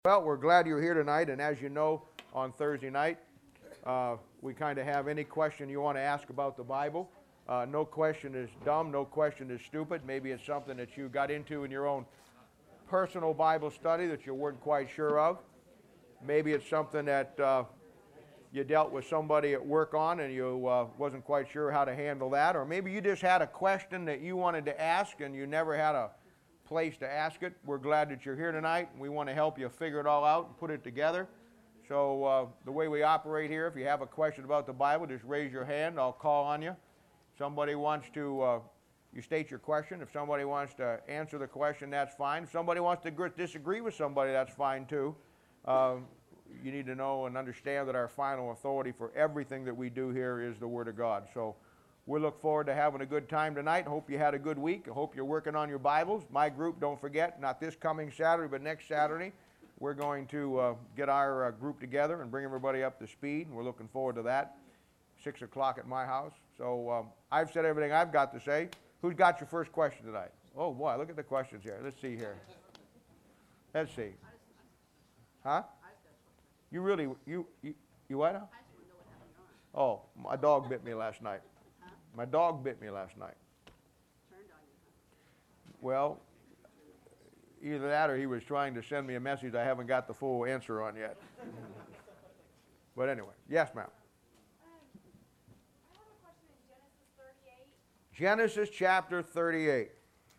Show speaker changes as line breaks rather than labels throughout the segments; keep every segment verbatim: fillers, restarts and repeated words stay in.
Well, we're glad you're here tonight, and as you know, on Thursday night, uh, we kind of have any question you want to ask about the Bible. Uh, no question is dumb, no question is stupid. Maybe it's something that you got into in your own personal Bible study that you weren't quite sure of. Maybe it's something that uh, you dealt with somebody at work on and you uh, wasn't quite sure how to handle that. Or maybe you just had a question that you wanted to ask and you never had a place to ask it. We're glad that you're here tonight. We want to help you figure it all out and put it together. So uh, the way we operate here, if you have a question about the Bible, just raise your hand. I'll call on you. Somebody wants to, uh, you state your question. If somebody wants to answer the question, that's fine. If somebody wants to disagree with somebody, that's fine too. Uh, you need to know and understand that our final authority for everything that we do here is the Word of God. So we look forward to having a good time tonight. Hope you had a good week. I hope you're working on your Bibles. My group, don't forget, not this coming Saturday, but next Saturday, we're going to uh, get our uh, group together and bring everybody up to speed. And we're looking forward to that. Six o'clock at my house. So um, I've said everything I've got to say. Who's got your first question tonight? Oh boy, look at the questions here. Let's see here. Let's see. Huh? You really, you, you, you what now? Oh, my dog bit me last night. My dog bit me last night. Well, either that or he was trying to send me a message I haven't got the full answer on yet. But anyway, yes, ma'am.
Um, I have a question in Genesis thirty-eight.
Genesis chapter thirty-eight.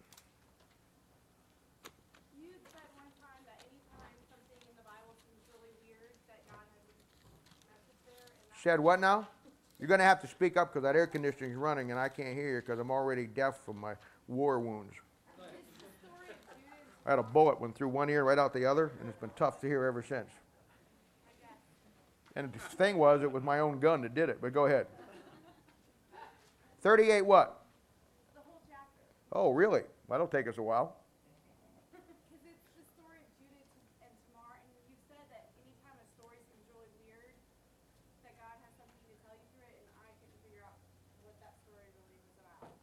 You said one time that anytime something in the Bible seems really weird, that God has a message there. And
Said what now? You're going to have to speak up because that air conditioning is running and I can't hear you because I'm already deaf from my war wounds. I had a bullet went through one ear right out the other, and it's been tough to hear ever since. And the thing was, it was my own gun that did it, but go ahead. thirty-eight what?
The whole chapter.
Oh, really? That'll take us a while.
Because it's the story of Judah and Tamar, and you said that anytime a story seems really weird, that God has something to tell you through it, and I couldn't figure out what that story really was about.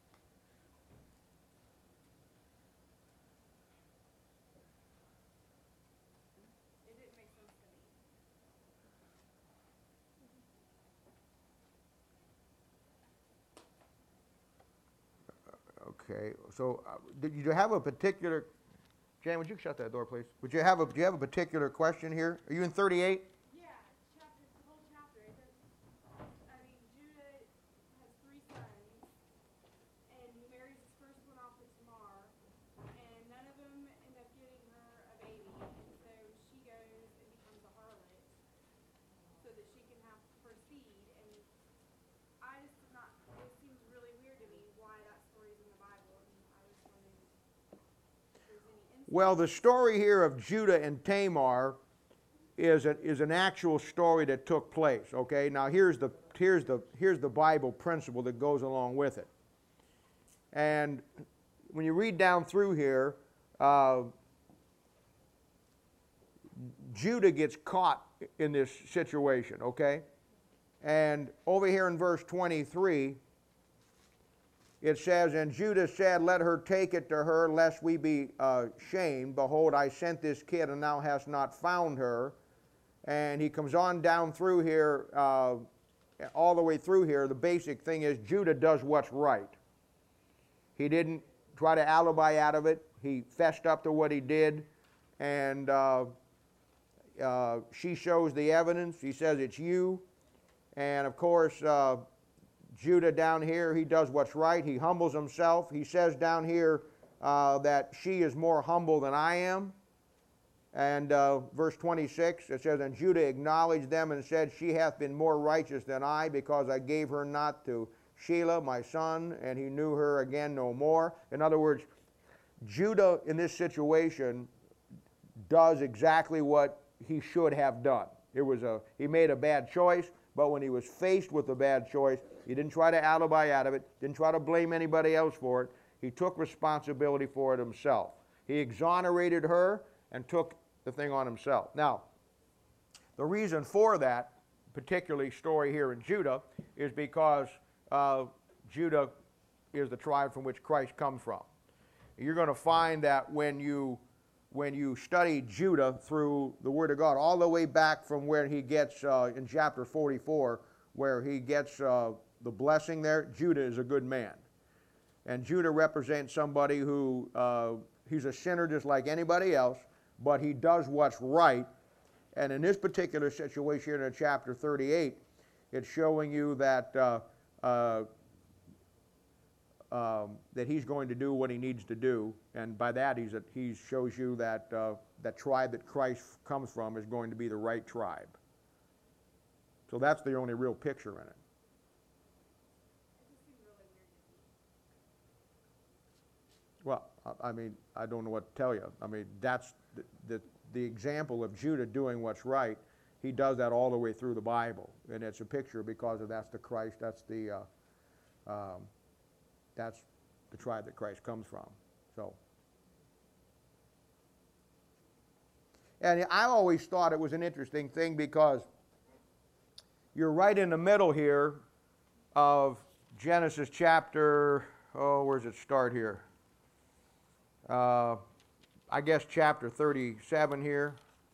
It didn't make sense to me.
Okay, so uh, did you have a particular, Jan, would you shut that door, please? Would you have a, do you have a particular question here? Are you in thirty-eight?
Yeah, chapter, the whole chapter. It says, I mean, Judah has three sons, and he marries his first one off with Tamar, and none of them end up getting her a baby, and so she goes and becomes a harlot, so that she can have her seed, and I just did not, it seems really weird to me why that story's in the Bible, and I was wondering if there's any insight.
Well, the story here of Judah and Tamar is, a, is an actual story that took place, okay? Now, here's the, here's, the, here's the Bible principle that goes along with it. And when you read down through here, uh, Judah gets caught in this situation, okay? And over here in verse twenty-three, it says, and Judah said, let her take it to her, lest we be uh, shamed. Behold, I sent this kid, and thou hast not found her. And he comes on down through here, uh, all the way through here. The basic thing is Judah does what's right. He didn't try to alibi out of it. He fessed up to what he did. And uh, uh, she shows the evidence. He says, it's you. And of course, uh, Judah down here, he does what's right. He humbles himself. He says down here uh, that she is more humble than I am. And uh, verse twenty-six, it says, and Judah acknowledged them and said, she hath been more righteous than I, because I gave her not to Shelah, my son, and he knew her again no more. In other words, Judah in this situation does exactly what he should have done. It was a, he made a bad choice, but when he was faced with a bad choice, he didn't try to alibi out of it, didn't try to blame anybody else for it. He took responsibility for it himself. He exonerated her and took the thing on himself. Now, the reason for that particularly story here in Judah is because uh, Judah is the tribe from which Christ comes from. You're going to find that when you when you study Judah through the Word of God, all the way back from where he gets uh, in chapter forty-four, where he gets uh, the blessing there, Judah is a good man. And Judah represents somebody who, uh, he's a sinner just like anybody else, but he does what's right. And in this particular situation here in chapter thirty-eight, it's showing you that uh, uh, um, that he's going to do what he needs to do, and by that he's a, he shows you that uh, that tribe that Christ comes from is going to be the right tribe. So that's the only real picture in it. Well, I, I mean, I don't know what to tell you. I mean, that's the, the the example of Judah doing what's right. He does that all the way through the Bible, and it's a picture because of that's the Christ. That's the uh, um, that's the tribe that Christ comes from. So, and I always thought it was an interesting thing because you're right in the middle here of Genesis chapter. Oh, where does it start here? Uh, I guess chapter thirty-seven here.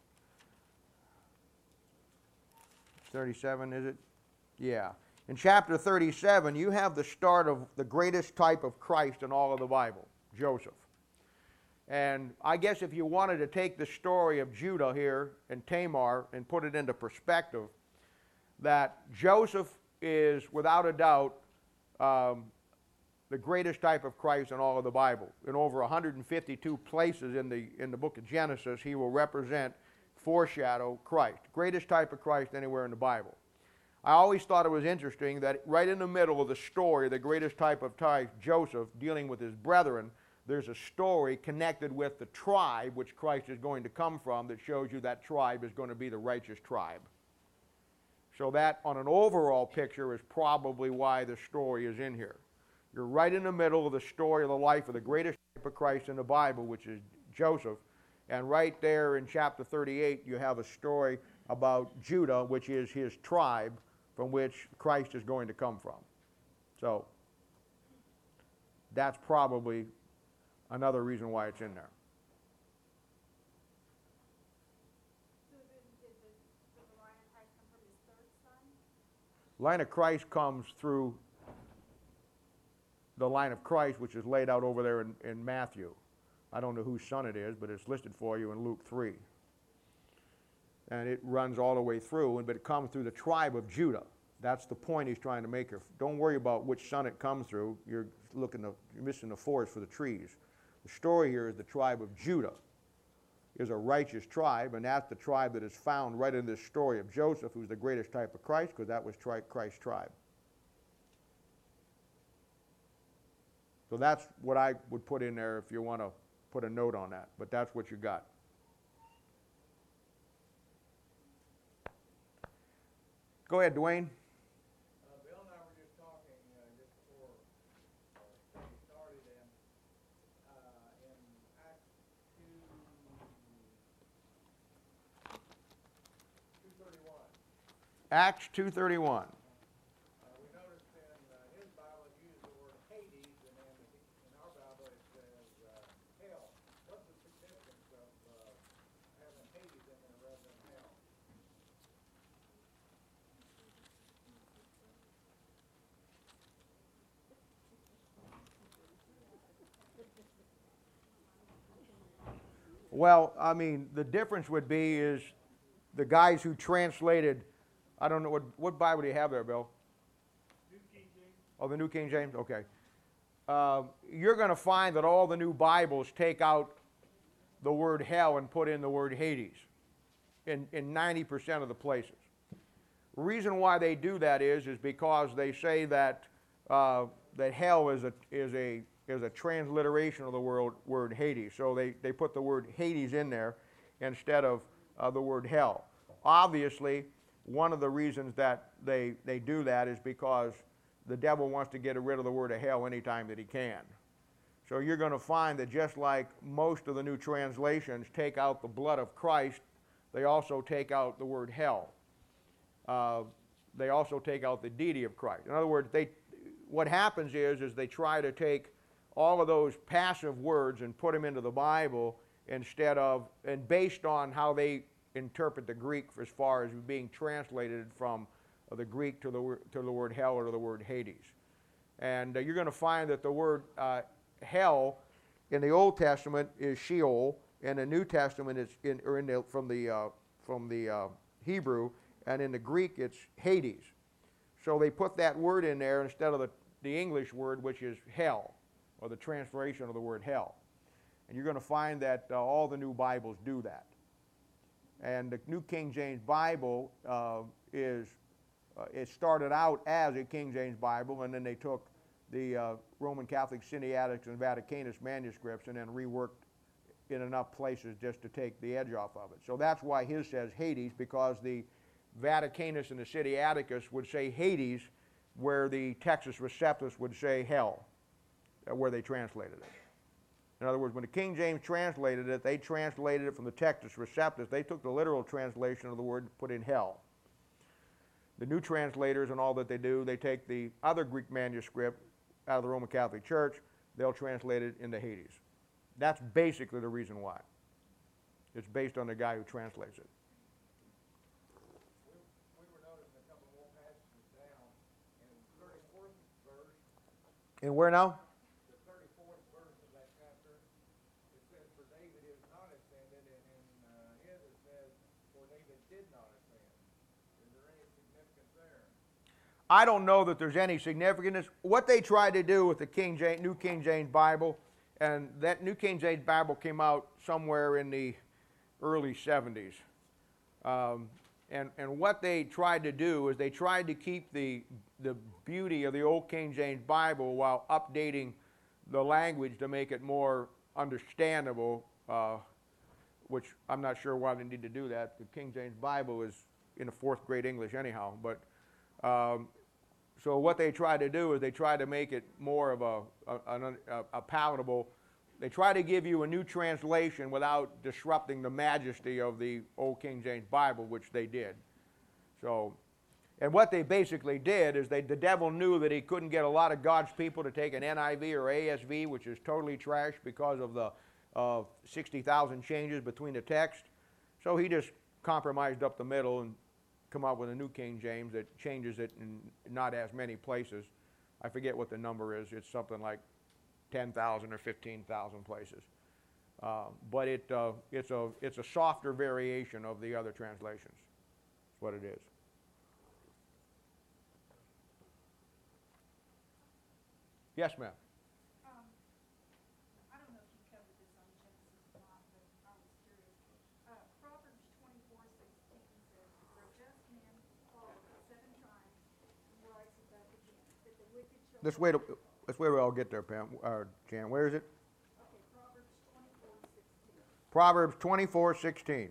thirty-seven, is it? Yeah. In chapter thirty-seven, you have the start of the greatest type of Christ in all of the Bible, Joseph. And I guess if you wanted to take the story of Judah here and Tamar and put it into perspective, that Joseph is without a doubt um, the greatest type of Christ in all of the Bible. In over one hundred fifty-two places in the, in the book of Genesis, he will represent, foreshadow Christ. Greatest type of Christ anywhere in the Bible. I always thought it was interesting that right in the middle of the story, the greatest type of type, Joseph, dealing with his brethren, there's a story connected with the tribe which Christ is going to come from that shows you that tribe is going to be the righteous tribe. So that, on an overall picture, is probably why the story is in here. You're right in the middle of the story of the life of the greatest type of Christ in the Bible, which is Joseph. And right there in chapter thirty-eight, you have a story about Judah, which is his tribe from which Christ is going to come from. So that's probably another reason why it's in there.
So then did the, did the line of Christ come from his third son?
Line of Christ comes through the line of Christ, which is laid out over there in, in Matthew. I don't know whose son it is, but it's listed for you in Luke three. And it runs all the way through, but it comes through the tribe of Judah. That's the point he's trying to make here. Don't worry about which son it comes through. You're looking to, you're missing the forest for the trees. The story here is the tribe of Judah is a righteous tribe, and that's the tribe that is found right in this story of Joseph, who's the greatest type of Christ, because that was tri- Christ's tribe. So that's what I would put in there if you want to put a note on that, but that's what you got. Go ahead, Dwayne.
Uh, Bill and I were just talking uh, just before uh, we started, and uh, in Acts two, two thirty-one,
Acts two thirty-one.
uh, we noticed in uh, his Bible it used the word Hades, and then in our Bible it says uh, hell. What's the significance of uh, having Hades in there rather than hell?
Well, I mean, the difference would be is the guys who translated, I don't know, what, what Bible do you have there, Bill?
New King James.
Oh, the New King James? Okay. Uh, you're going to find that all the new Bibles take out the word hell and put in the word Hades in, in ninety percent of the places. The reason why they do that is, is because they say that, uh, that hell is a, is a is a transliteration of the word, word Hades. So they, they put the word Hades in there instead of uh, the word hell. Obviously, one of the reasons that they, they do that is because the devil wants to get rid of the word of hell anytime that he can. So you're going to find that just like most of the new translations take out the blood of Christ, they also take out the word hell. Uh, they also take out the deity of Christ. In other words, they, what happens is, is they try to take all of those passive words and put them into the Bible instead of, and based on how they interpret the Greek as far as being translated from uh, the Greek to the, wor- to the word hell or to the word Hades. And uh, you're going to find that the word uh, hell in the Old Testament is Sheol, and the New Testament is in, or in the, from the, uh, from the uh, Hebrew, and in the Greek it's Hades. So they put that word in there instead of the, the English word, which is hell, or the translation of the word hell. And you're going to find that uh, all the new Bibles do that. And the New King James Bible uh, is, uh, it started out as a King James Bible, and then they took the uh, Roman Catholic Sinaiticus and Vaticanus manuscripts and then reworked in enough places just to take the edge off of it. So that's why his says Hades, because the Vaticanus and the Sinaiticus would say Hades, where the Textus Receptus would say hell, uh, where they translated it. In other words, when the King James translated it, they translated it from the Textus Receptus. They took the literal translation of the word and put in hell. The new translators and all that they do, they take the other Greek manuscript out of the Roman Catholic Church, they'll translate it into Hades. That's basically the reason why. It's based on the guy who translates it.
We, we were noticing a couple more passages down in the thirty-fourth verse,
And where now?
the thirty-fourth verse of that chapter, it says, for David is not ascended, and in uh, his it says, for David did not ascend. Is there any significance there?
I don't know that there's any significance. What they tried to do with the King James, New King James Bible, and that New King James Bible came out somewhere in the early seventies. Um, and, and what they tried to do is they tried to keep the, the beauty of the old King James Bible while updating the language to make it more understandable, uh, which I'm not sure why they need to do that. The King James Bible is in the fourth grade English anyhow. But um, so what they tried to do is they tried to make it more of a, a, a, a palatable. They try to give you a new translation without disrupting the majesty of the old King James Bible, which they did. So, and what they basically did is they, the devil knew that he couldn't get a lot of God's people to take an N I V or A S V, which is totally trash because of the uh, sixty thousand changes between the text. So he just compromised up the middle and come out with a New King James that changes it in not as many places. I forget what the number is. It's something like ten thousand or fifteen thousand places. Uh, but it, uh, it's, a, it's a softer variation of the other translations. That's what it is. Yes, ma'am.
Um, I don't know if you covered this on Genesis or not, but I was curious. Uh, Proverbs twenty-four sixteen says, for a just man falleth seven times and riseth up again, but the wicked shall.
Let's wait, a- let's wait till I'll get there, Pam, or Jan. Where is it?
Okay, Proverbs twenty-four sixteen.
Proverbs twenty-four sixteen.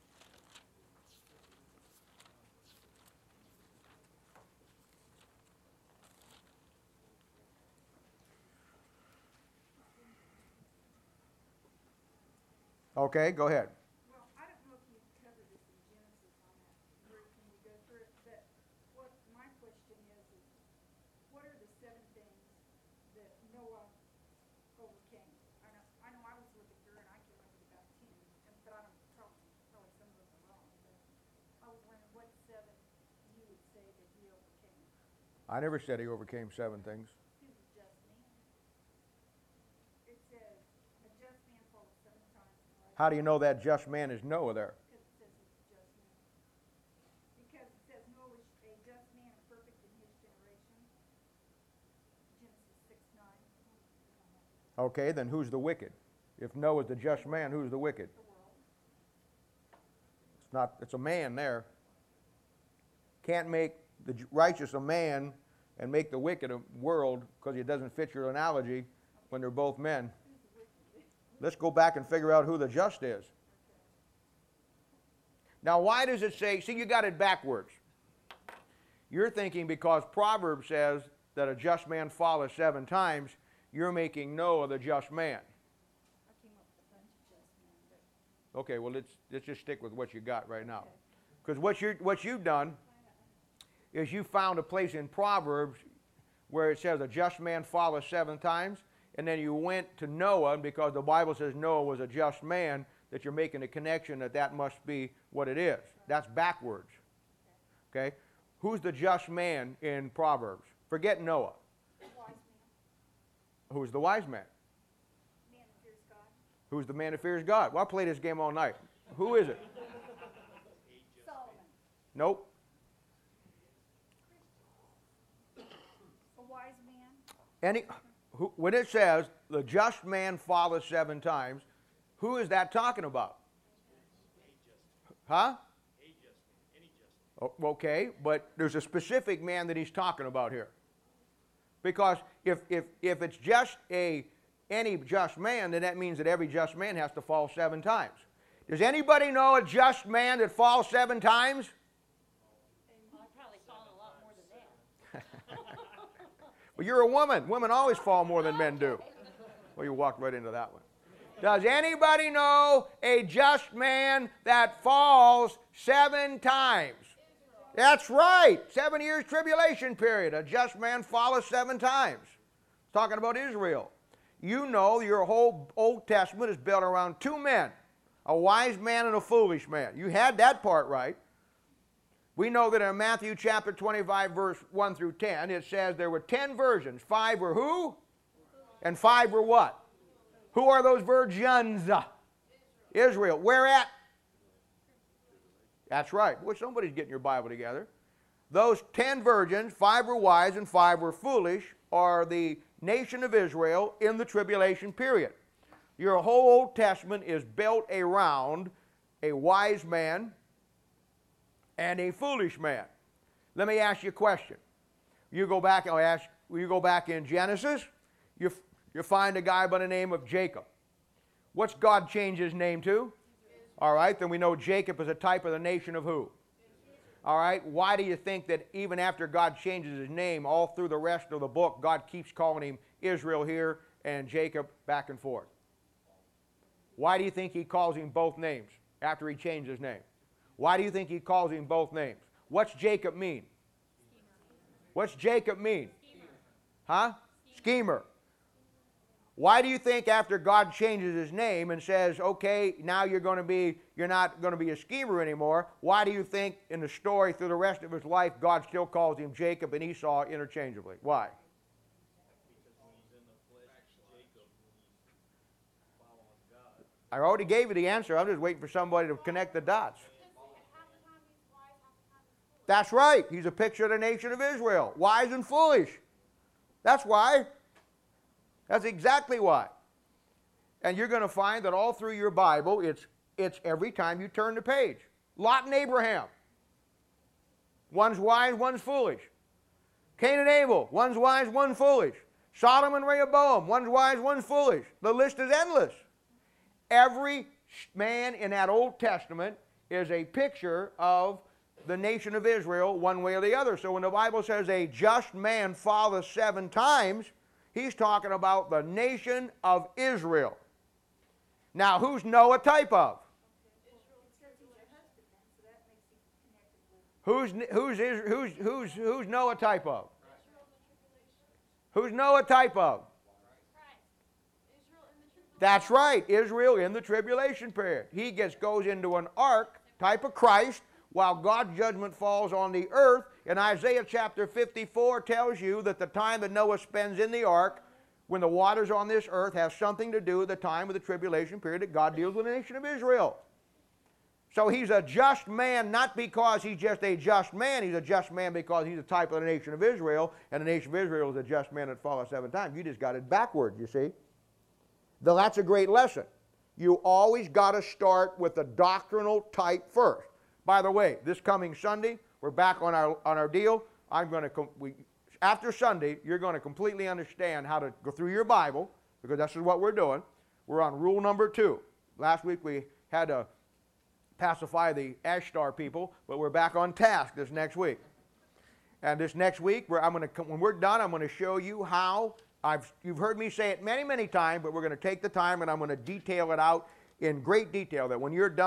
Okay, go ahead.
Well, I don't know if you covered this in Genesis on that group when you go through it, but what my question is, is what are the seven things that Noah overcame? I know, I know I was looking through and I came up with about ten, and- but I don't, probably, probably some of them are wrong, but I was wondering what seven you would say that he overcame.
I never said he overcame seven things.
He was a just man. It says, a just man falls seven times and rises.
How do you know that just man is Noah there?
Because it says he's a just man. Because it says Noah was a just man and perfect in his generation. Genesis six nine.
Okay, then who's the wicked? If Noah's the just man, who's the wicked?
The world.
It's not, it's a man there. Can't make the j- righteous a man and make the wicked a world because it doesn't fit your analogy when they're both men. Let's go back and figure out who the just is. Now, why does it say, see, you got it backwards. You're thinking because Proverbs says that a just man falleth seven times, you're making Noah the just man.
I came up with a bunch of just men, but
Okay, well, let's, let's just stick with what you got right now. Because what, you're, what you've done is you found a place in Proverbs where it says a just man falleth seven times, and then you went to Noah, and because the Bible says Noah was a just man, that you're making a connection that that must be what it is. That's backwards. Okay? Who's the just man in Proverbs? Forget Noah.
The wise man.
Who's the wise man?
Man that fears God.
Who's the man that fears God? Well, I'll play this game all night. Who is it?
Solomon.
Nope.
A wise man.
Any, who, when it says the just man falleth seven times, who is that talking about? Huh? O- Okay, but there's a specific man that he's talking about here. Because if, if, if it's just a any just man, then that means that every just man has to fall seven times. Does anybody know a just man that falls seven times?
I've probably fallen a lot more than that.
Well, you're a woman. Women always fall more than men do. Well, you walked right into that one. Does anybody know a just man that falls seven times? That's right. Seven years tribulation period. A just man falleth seven times. Talking about Israel. You know your whole Old Testament is built around two men. A wise man and a foolish man. You had that part right. We know that in Matthew chapter twenty-five, verse one through ten, it says there were ten virgins. Five were who? And five were what? Who are those virgins? Israel. Where at? That's right. Boy, somebody's getting your Bible together. Those ten virgins, five were wise and five were foolish, are the nation of Israel in the tribulation period. Your whole Old Testament is built around a wise man and a foolish man. Let me ask you a question. You go back, I'll ask, you go back in Genesis, you, you find a guy by the name of Jacob. What's God change his name to? All right, then we know Jacob is a type of the nation of who? All right, why do you think that even after God changes his name, all through the rest of the book, God keeps calling him Israel here and Jacob back and forth? Why do you think he calls him both names after he changed his name? Why do you think he calls him both names? What's Jacob mean? What's Jacob mean? Huh? Schemer. Why do you think after God changes his name and says, okay, now you're going to be, you're not going to be a schemer anymore, why do you think in the story through the rest of his life God still calls him Jacob and Esau interchangeably? Why? I already gave you the answer. I'm just waiting for somebody to connect the dots. That's right. He's a picture of the nation of Israel. Wise and foolish. That's why. That's exactly why. And you're going to find that all through your Bible, it's, it's every time you turn the page. Lot and Abraham. One's wise, one's foolish. Cain and Abel. One's wise, one's foolish. Sodom and Rehoboam. One's wise, one's foolish. The list is endless. Every man in that Old Testament is a picture of the nation of Israel one way or the other. So when the Bible says a just man falleth seven times, he's talking about the nation of Israel. Now, who's Noah type of? Who's, who's, who's, who's, who's Noah type of? Who's Noah type of? That's right, Israel in the tribulation period. He gets goes into an ark, type of Christ, while God's judgment falls on the earth. And Isaiah chapter fifty-four tells you that the time that Noah spends in the ark, when the waters on this earth, has something to do with the time of the tribulation period that God deals with the nation of Israel. So he's a just man, not because he's just a just man. He's a just man because he's a type of the nation of Israel, and the nation of Israel is a just man that falleth seven times. You just got it backwards, you see. Though that's a great lesson. You always got to start with the doctrinal type first. By the way, this coming Sunday, we're back on our, on our deal. I'm going to, we, after Sunday, you're going to completely understand how to go through your Bible, because this is what we're doing. We're on rule number two. Last week we had to pacify the Ashtar people, but we're back on task this next week. And this next week, we're, I'm going to, when we're done, I'm going to show you how. I've, you've heard me say it many, many times, but we're going to take the time and I'm going to detail it out in great detail, that when you're done,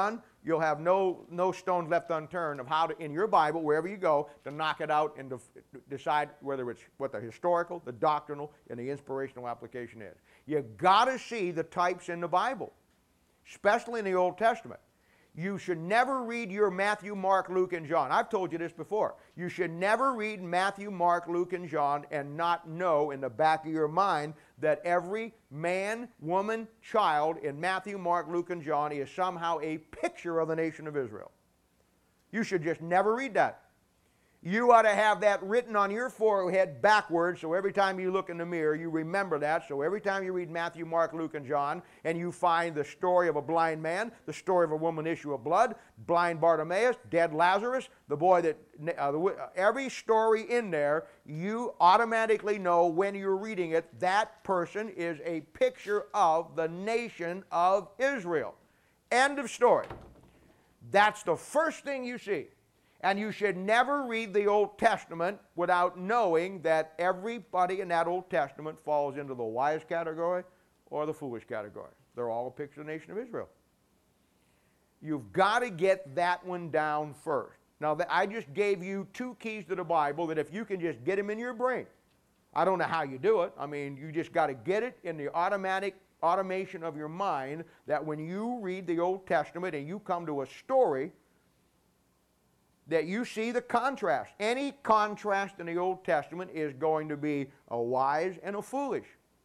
you'll have no, no stones left unturned of how to, in your Bible, wherever you go, to knock it out and to decide whether it's what the historical, the doctrinal, and the inspirational application is. You got to see the types in the Bible, especially in the Old Testament. You should never read your Matthew, Mark, Luke, and John. I've told you this before. You should never read Matthew, Mark, Luke, and John and not know in the back of your mind that every man, woman, child in Matthew, Mark, Luke, and John is somehow a picture of the nation of Israel. You should just never read that. You ought to have that written on your forehead backwards, so every time you look in the mirror, you remember that. So every time you read Matthew, Mark, Luke, and John, and you find the story of a blind man, the story of a woman issue of blood, blind Bartimaeus, dead Lazarus, the boy that, uh, the, uh, every story in there, you automatically know when you're reading it, that person is a picture of the nation of Israel. End of story. That's the first thing you see. And you should never read the Old Testament without knowing that everybody in that Old Testament falls into the wise category or the foolish category. They're all a picture of the nation of Israel. You've got to get that one down first. Now, I just gave you two keys to the Bible that if you can just get them in your brain, I don't know how you do it. I mean, you just got to get it in the automatic automation of your mind that when you read the Old Testament and you come to a story, that you see the contrast. Any contrast in the Old Testament is going to be a wise and a foolish.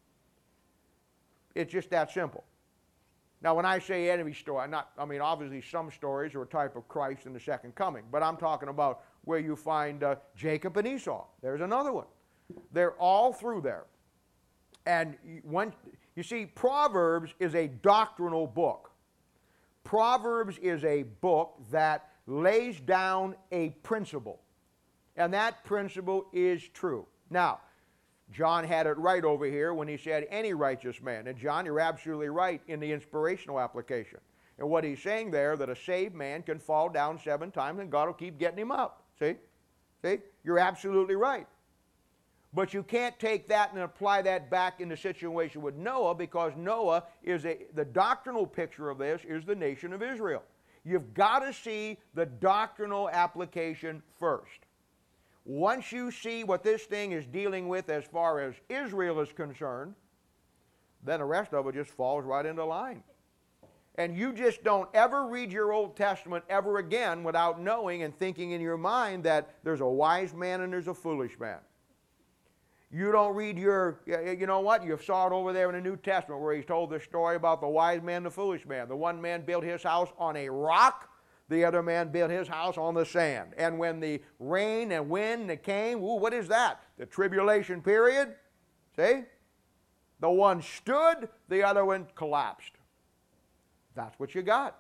It's just that simple. Now, when I say every story, I'm not, I mean, obviously some stories are a type of Christ in the second coming, but I'm talking about where you find uh, Jacob and Esau. There's another one. They're all through there. And when, you see, Proverbs is a doctrinal book. Proverbs is a book that lays down a principle, and that principle is true. Now, John had it right over here when he said any righteous man. And John, you're absolutely right in the inspirational application. And what he's saying there, that a saved man can fall down seven times and God will keep getting him up. See? See? You're absolutely right. But you can't take that and apply that back in the situation with Noah, because Noah is a, the doctrinal picture of this is the nation of Israel. You've got to see the doctrinal application first. Once you see what this thing is dealing with as far as Israel is concerned, then the rest of it just falls right into line. And you just don't ever read your Old Testament ever again without knowing and thinking in your mind that there's a wise man and there's a foolish man. You don't read your, you know what, you saw it over there in the New Testament where he's told the story about the wise man and the foolish man. The one man built his house on a rock, the other man built his house on the sand. And when the rain and wind came, ooh, what is that? The tribulation period, see? The one stood, the other one collapsed. That's what you got.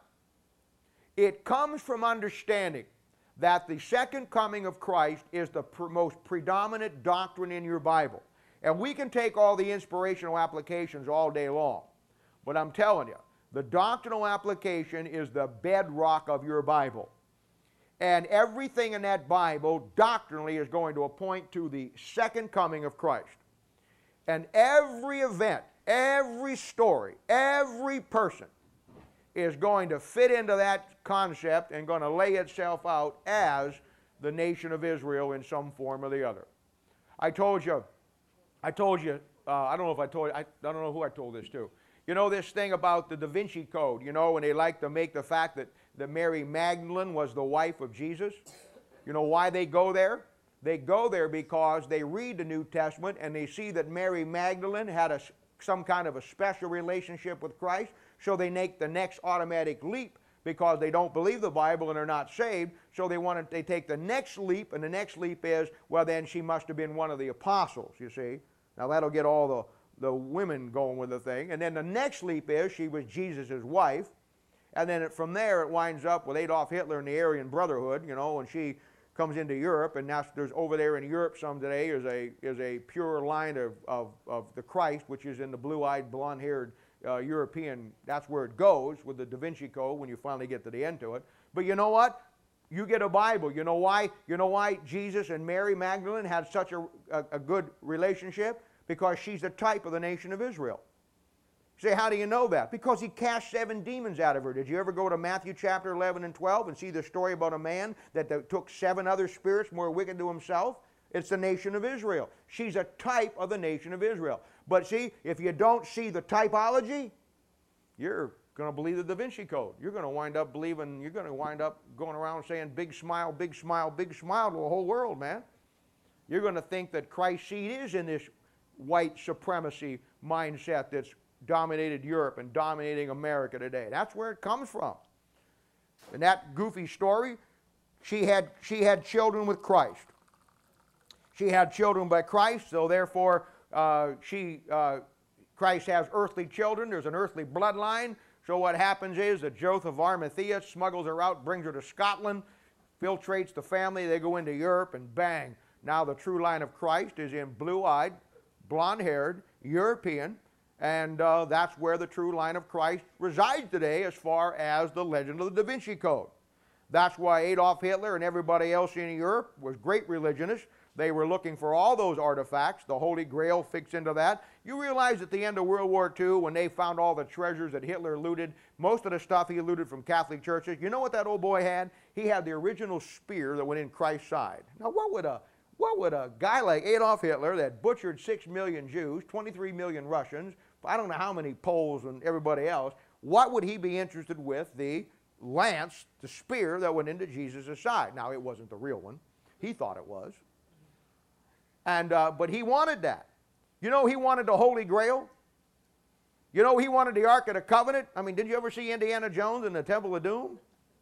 It comes from understanding that the second coming of Christ is the pr most predominant doctrine in your Bible. And we can take all the inspirational applications all day long. But I'm telling you, the doctrinal application is the bedrock of your Bible. And everything in that Bible doctrinally is going to point to the second coming of Christ. And every event, every story, every person is going to fit into that concept and going to lay itself out as the nation of Israel in some form or the other. I told you, I told you, uh, I don't know if I told you, I, I don't know who I told this to. You know this thing about the Da Vinci Code, you know, when they like to make the fact that, that Mary Magdalene was the wife of Jesus? You know why they go there? They go there because they read the New Testament and they see that Mary Magdalene had a, some kind of a special relationship with Christ. So they make the next automatic leap because they don't believe the Bible and are not saved. So they want to, they take the next leap, and the next leap is, well, then she must have been one of the apostles, you see. Now that'll get all the, the women going with the thing. And then the next leap is she was Jesus' wife. And then it, from there it winds up with Adolf Hitler and the Aryan Brotherhood, you know, and she comes into Europe, and that's, there's over there in Europe some today is a, is a pure line of, of, of the Christ, which is in the blue-eyed, blonde-haired Uh, European, that's where it goes with the Da Vinci Code when you finally get to the end to it. But you know what? You get a Bible. You know why? You know why Jesus and Mary Magdalene had such a, a, a good relationship? Because she's a type of the nation of Israel. Say, how do you know that? Because he cast seven demons out of her. Did you ever go to Matthew chapter eleven and twelve and see the story about a man that took seven other spirits more wicked to himself? It's the nation of Israel. She's a type of the nation of Israel. But see, if you don't see the typology, you're going to believe the Da Vinci Code. You're going to wind up believing, you're going to wind up going around saying big smile, big smile, big smile to the whole world, man. You're going to think that Christ's seed is in this white supremacy mindset that's dominated Europe and dominating America today. That's where it comes from. In that goofy story, she had, she had children with Christ. She had children by Christ, so therefore uh, she, uh, Christ has earthly children. There's an earthly bloodline. So what happens is that Joseph of Arimathea smuggles her out, brings her to Scotland, filtrates the family. They go into Europe, and bang, now the true line of Christ is in blue-eyed, blonde-haired, European, and uh, that's where the true line of Christ resides today as far as the legend of the Da Vinci Code. That's why Adolf Hitler and everybody else in Europe was great religionists. They were looking for all those artifacts. The Holy Grail fits into that. You realize at the end of World War Two, when they found all the treasures that Hitler looted, most of the stuff he looted from Catholic churches, you know what that old boy had? He had the original spear that went in Christ's side. Now what would a, what would a guy like Adolf Hitler that butchered six million Jews, twenty-three million Russians, I don't know how many Poles and everybody else, what would he be interested with the lance, the spear that went into Jesus' side? Now it wasn't the real one. He thought it was. And, uh, but he wanted that. You know, he wanted the Holy Grail. You know, he wanted the Ark of the Covenant. I mean, did you ever see Indiana Jones in the Temple of Doom?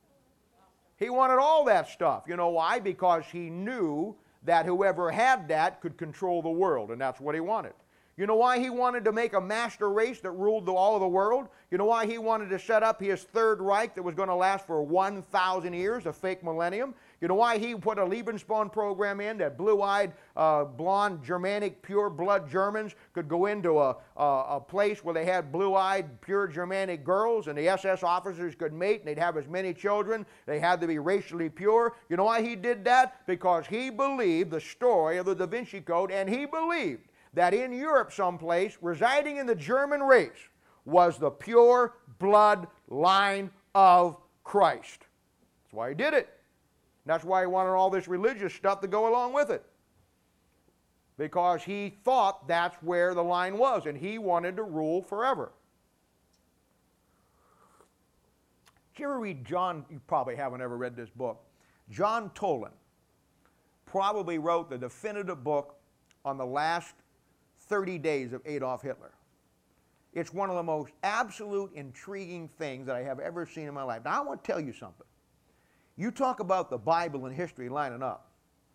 He wanted all that stuff. You know why? Because he knew that whoever had that could control the world, and that's what he wanted. You know why he wanted to make a master race that ruled the, all of the world? You know why he wanted to set up his Third Reich that was going to last for one thousand years, a fake millennium? You know why he put a Lebensborn program in that blue-eyed, uh, blonde, Germanic, pure-blood Germans could go into a, a, a place where they had blue-eyed, pure Germanic girls, and the S S officers could mate, and they'd have as many children. They had to be racially pure. You know why he did that? Because he believed the story of the Da Vinci Code, and he believed that in Europe someplace, residing in the German race, was the pure blood line of Christ. That's why he did it. That's why he wanted all this religious stuff to go along with it. Because he thought that's where the line was, and he wanted to rule forever. Did you ever read John, you probably haven't ever read this book. John Toland probably wrote the definitive book on the last thirty days of Adolf Hitler. It's one of the most absolute intriguing things that I have ever seen in my life. Now I want to tell you something. You talk about the Bible and history lining up.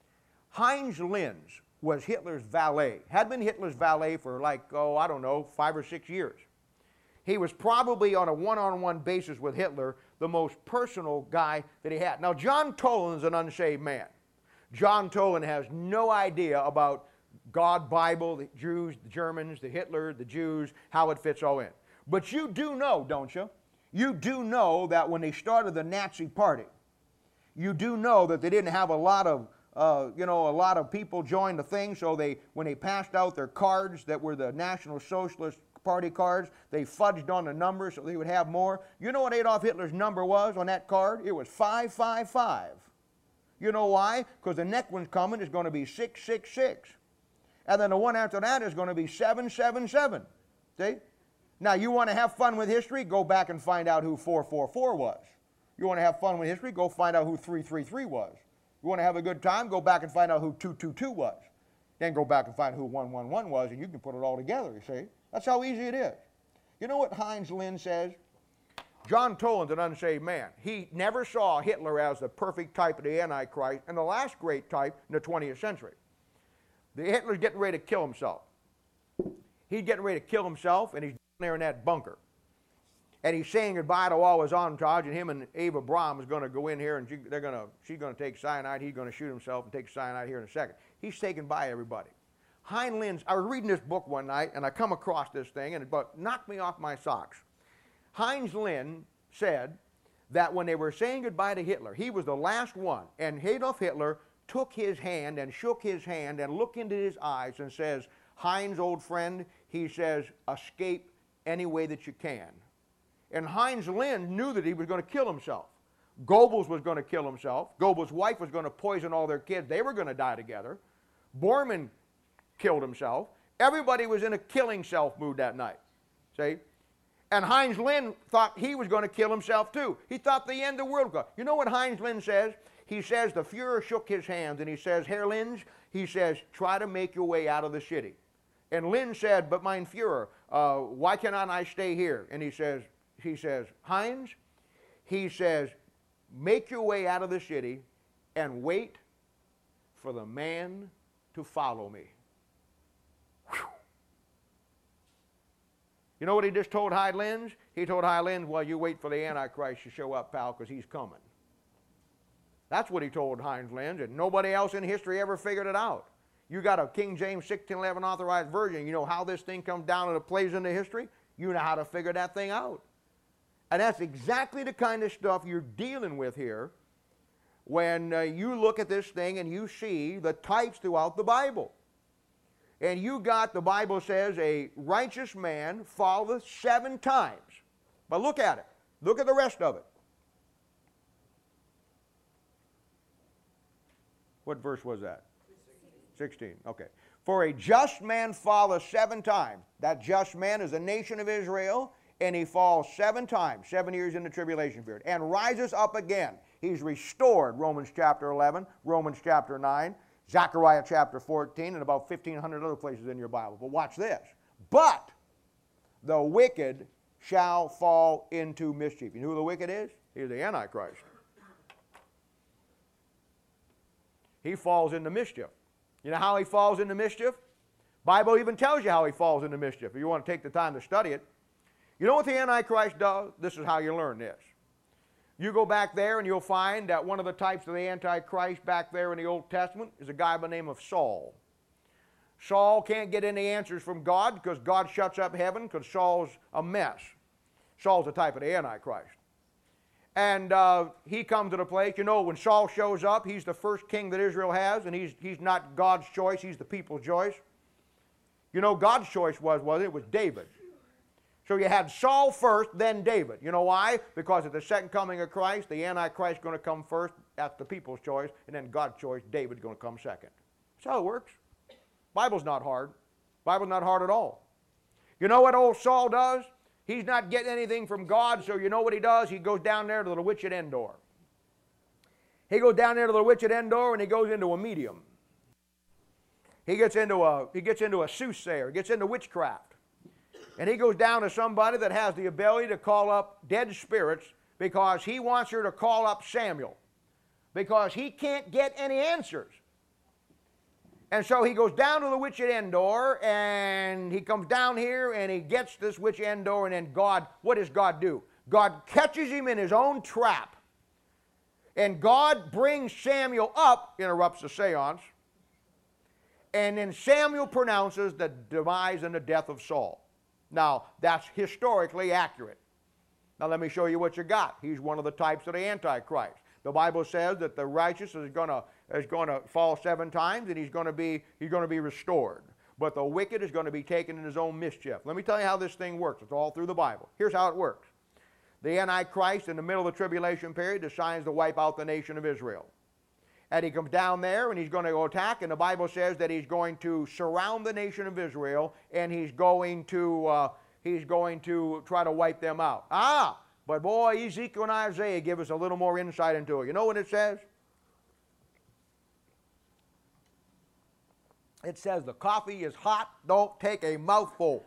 Heinz Linz was Hitler's valet, had been Hitler's valet for like, oh, I don't know, five or six years. He was probably on a one-on-one basis with Hitler, the most personal guy that he had. Now, John Toland's an unsaved man. John Toland has no idea about God, Bible, the Jews, the Germans, the Hitler, the Jews, how it fits all in. But you do know, don't you? You do know that when they started the Nazi Party, you do know that they didn't have a lot of, uh, you know, a lot of people join the thing, so they, when they passed out their cards that were the National Socialist Party cards, they fudged on the numbers so they would have more. You know what Adolf Hitler's number was on that card? It was five five five. You know why? Because the next one's coming is going to be six six six. And then the one after that is going to be seven seven seven. See? Now, you want to have fun with history? Go back and find out who four four four was. You want to have fun with history? Go find out who three three three was. You want to have a good time? Go back and find out who two two two was. Then go back and find who one one one was, and you can put it all together, you see? That's how easy it is. You know what Heinz Linz says? John Toland's an unsaved man. He never saw Hitler as the perfect type of the Antichrist and the last great type in the twentieth century. The Hitler's getting ready to kill himself. He's getting ready to kill himself, and he's down there in that bunker. And he's saying goodbye to all his entourage, and him and Eva Braun is going to go in here, and she, they're going to, she's going to take cyanide, he's going to shoot himself and take cyanide here in a second. He's saying bye, everybody. Heinz Linz, I was reading this book one night, and I come across this thing, and it about knocked me off my socks. Heinz Linz said that when they were saying goodbye to Hitler, he was the last one, and Adolf Hitler took his hand and shook his hand and looked into his eyes and says, Heinz, old friend, he says, escape any way that you can. And Heinz Lind knew that he was going to kill himself. Goebbels was going to kill himself. Goebbels' wife was going to poison all their kids. They were going to die together. Bormann killed himself. Everybody was in a killing self mood that night. See? And Heinz Lind thought he was going to kill himself too. He thought the end of the world was. You know what Heinz Lind says? He says the Fuhrer shook his hands and he says, Herr Linz, he says, try to make your way out of the city. And Lind said, but mein Fuhrer, uh, why cannot I stay here? And he says, he says, Heinz, he says, make your way out of the city and wait for the man to follow me. Whew. You know what he just told Heinz Lind? He told Heinz Lind, well, you wait for the Antichrist to show up, pal, because he's coming. That's what he told Heinz Lind, and nobody else in history ever figured it out. You got a King James sixteen eleven authorized version. You know how this thing comes down and it plays into history? You know how to figure that thing out. And that's exactly the kind of stuff you're dealing with here when uh, you look at this thing and you see the types throughout the Bible. And you got, the Bible says, a righteous man falleth seven times. But look at it. Look at the rest of it. What verse was that? sixteen. Okay. For a just man falleth seven times. That just man is the nation of Israel, and he falls seven times, seven years in the tribulation period, and rises up again. He's restored, Romans chapter eleven, Romans chapter nine, Zechariah chapter fourteen, and about fifteen hundred other places in your Bible. But watch this. But the wicked shall fall into mischief. You know who the wicked is? He's the Antichrist. He falls into mischief. You know how he falls into mischief? Bible even tells you how he falls into mischief if you want to take the time to study it. You know what the Antichrist does? This is how you learn this. You go back there and you'll find that one of the types of the Antichrist back there in the Old Testament is a guy by the name of Saul. Saul can't get any answers from God because God shuts up heaven because Saul's a mess. Saul's a type of the Antichrist. And uh, he comes to the place, you know, when Saul shows up, he's the first king that Israel has, and he's, he's not God's choice, he's the people's choice. You know, God's choice was, was it was David. So you had Saul first, then David. You know why? Because at the second coming of Christ, the Antichrist is going to come first, that's the people's choice, and then God's choice, David's going to come second. That's how it works. Bible's not hard. Bible's not hard at all. You know what old Saul does? He's not getting anything from God, so you know what he does? He goes down there to the witch at Endor. He goes down there to the witch at Endor and he goes into a medium. He gets into a, he gets into a soothsayer, gets into witchcraft. And he goes down to somebody that has the ability to call up dead spirits because he wants her to call up Samuel. Because he can't get any answers. And so he goes down to the witch at Endor, and he comes down here, and he gets this witch at Endor, and then God, what does God do? God catches him in his own trap. And God brings Samuel up, interrupts the seance, and then Samuel pronounces the demise and the death of Saul. Now, that's historically accurate. Now, let me show you what you got. He's one of the types of the Antichrist. The Bible says that the righteous is going to is going to fall seven times, and he's going to be he's going to be restored. But the wicked is going to be taken in his own mischief. Let me tell you how this thing works. It's all through the Bible. Here's how it works. The Antichrist, in the middle of the tribulation period, decides to wipe out the nation of Israel. And he comes down there, and he's going to go attack, and the Bible says that he's going to surround the nation of Israel, and he's going to uh, he's going to try to wipe them out. Ah! But boy, Ezekiel and Isaiah give us a little more insight into it. You know what it says? It says the coffee is hot, don't take a mouthful.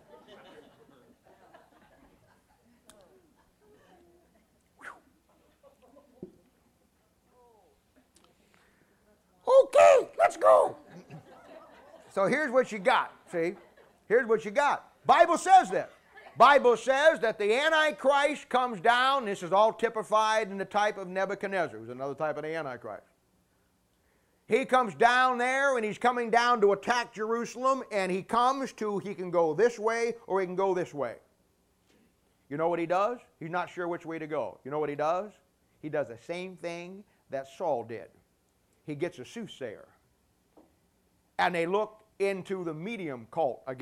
Okay, let's go. So here's what you got, see? Here's what you got. Bible says that. Bible says that the Antichrist comes down. This is all typified in the type of Nebuchadnezzar, who's another type of the Antichrist. He comes down there, and he's coming down to attack Jerusalem, and he comes to, he can go this way or he can go this way. You know what he does? He's not sure which way to go. You know what he does? He does the same thing that Saul did. He gets a soothsayer. And they look into the medium cult again.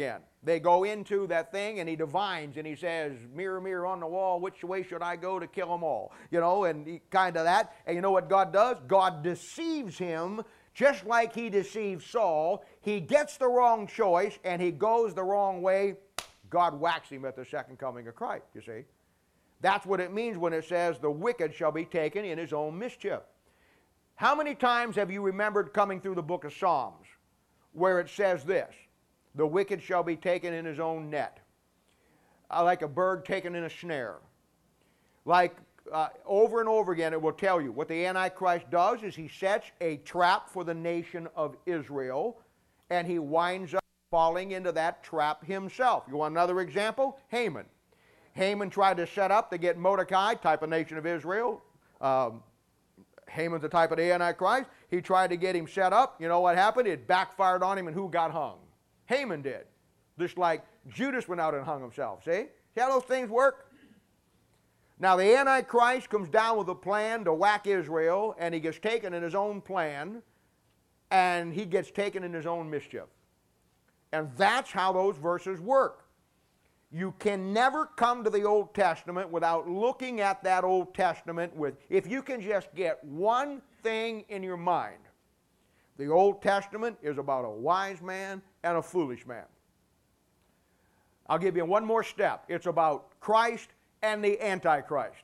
They go into that thing and he divines and he says, mirror, mirror on the wall, which way should I go to kill them all? You know, and kind of that. And you know what God does? God deceives him just like he deceived Saul. He gets the wrong choice and he goes the wrong way. God whacks him at the second coming of Christ, you see. That's what it means when it says the wicked shall be taken in his own mischief. How many times have you remembered coming through the book of Psalms where it says this? The wicked shall be taken in his own net. Uh, like a bird taken in a snare. Like uh, over and over again it will tell you what the Antichrist does is he sets a trap for the nation of Israel and he winds up falling into that trap himself. You want another example? Haman. Haman tried to set up to get Mordecai, type of nation of Israel. Um, Haman's the type of the Antichrist. He tried to get him set up. You know what happened? It backfired on him and who got hung? Haman did. Just like Judas went out and hung himself. See? See how those things work? Now the Antichrist comes down with a plan to whack Israel and he gets taken in his own plan and he gets taken in his own mischief. And that's how those verses work. You can never come to the Old Testament without looking at that Old Testament with, if you can just get one thing in your mind. The Old Testament is about a wise man and a foolish man. I'll give you one more step. It's about Christ and the Antichrist.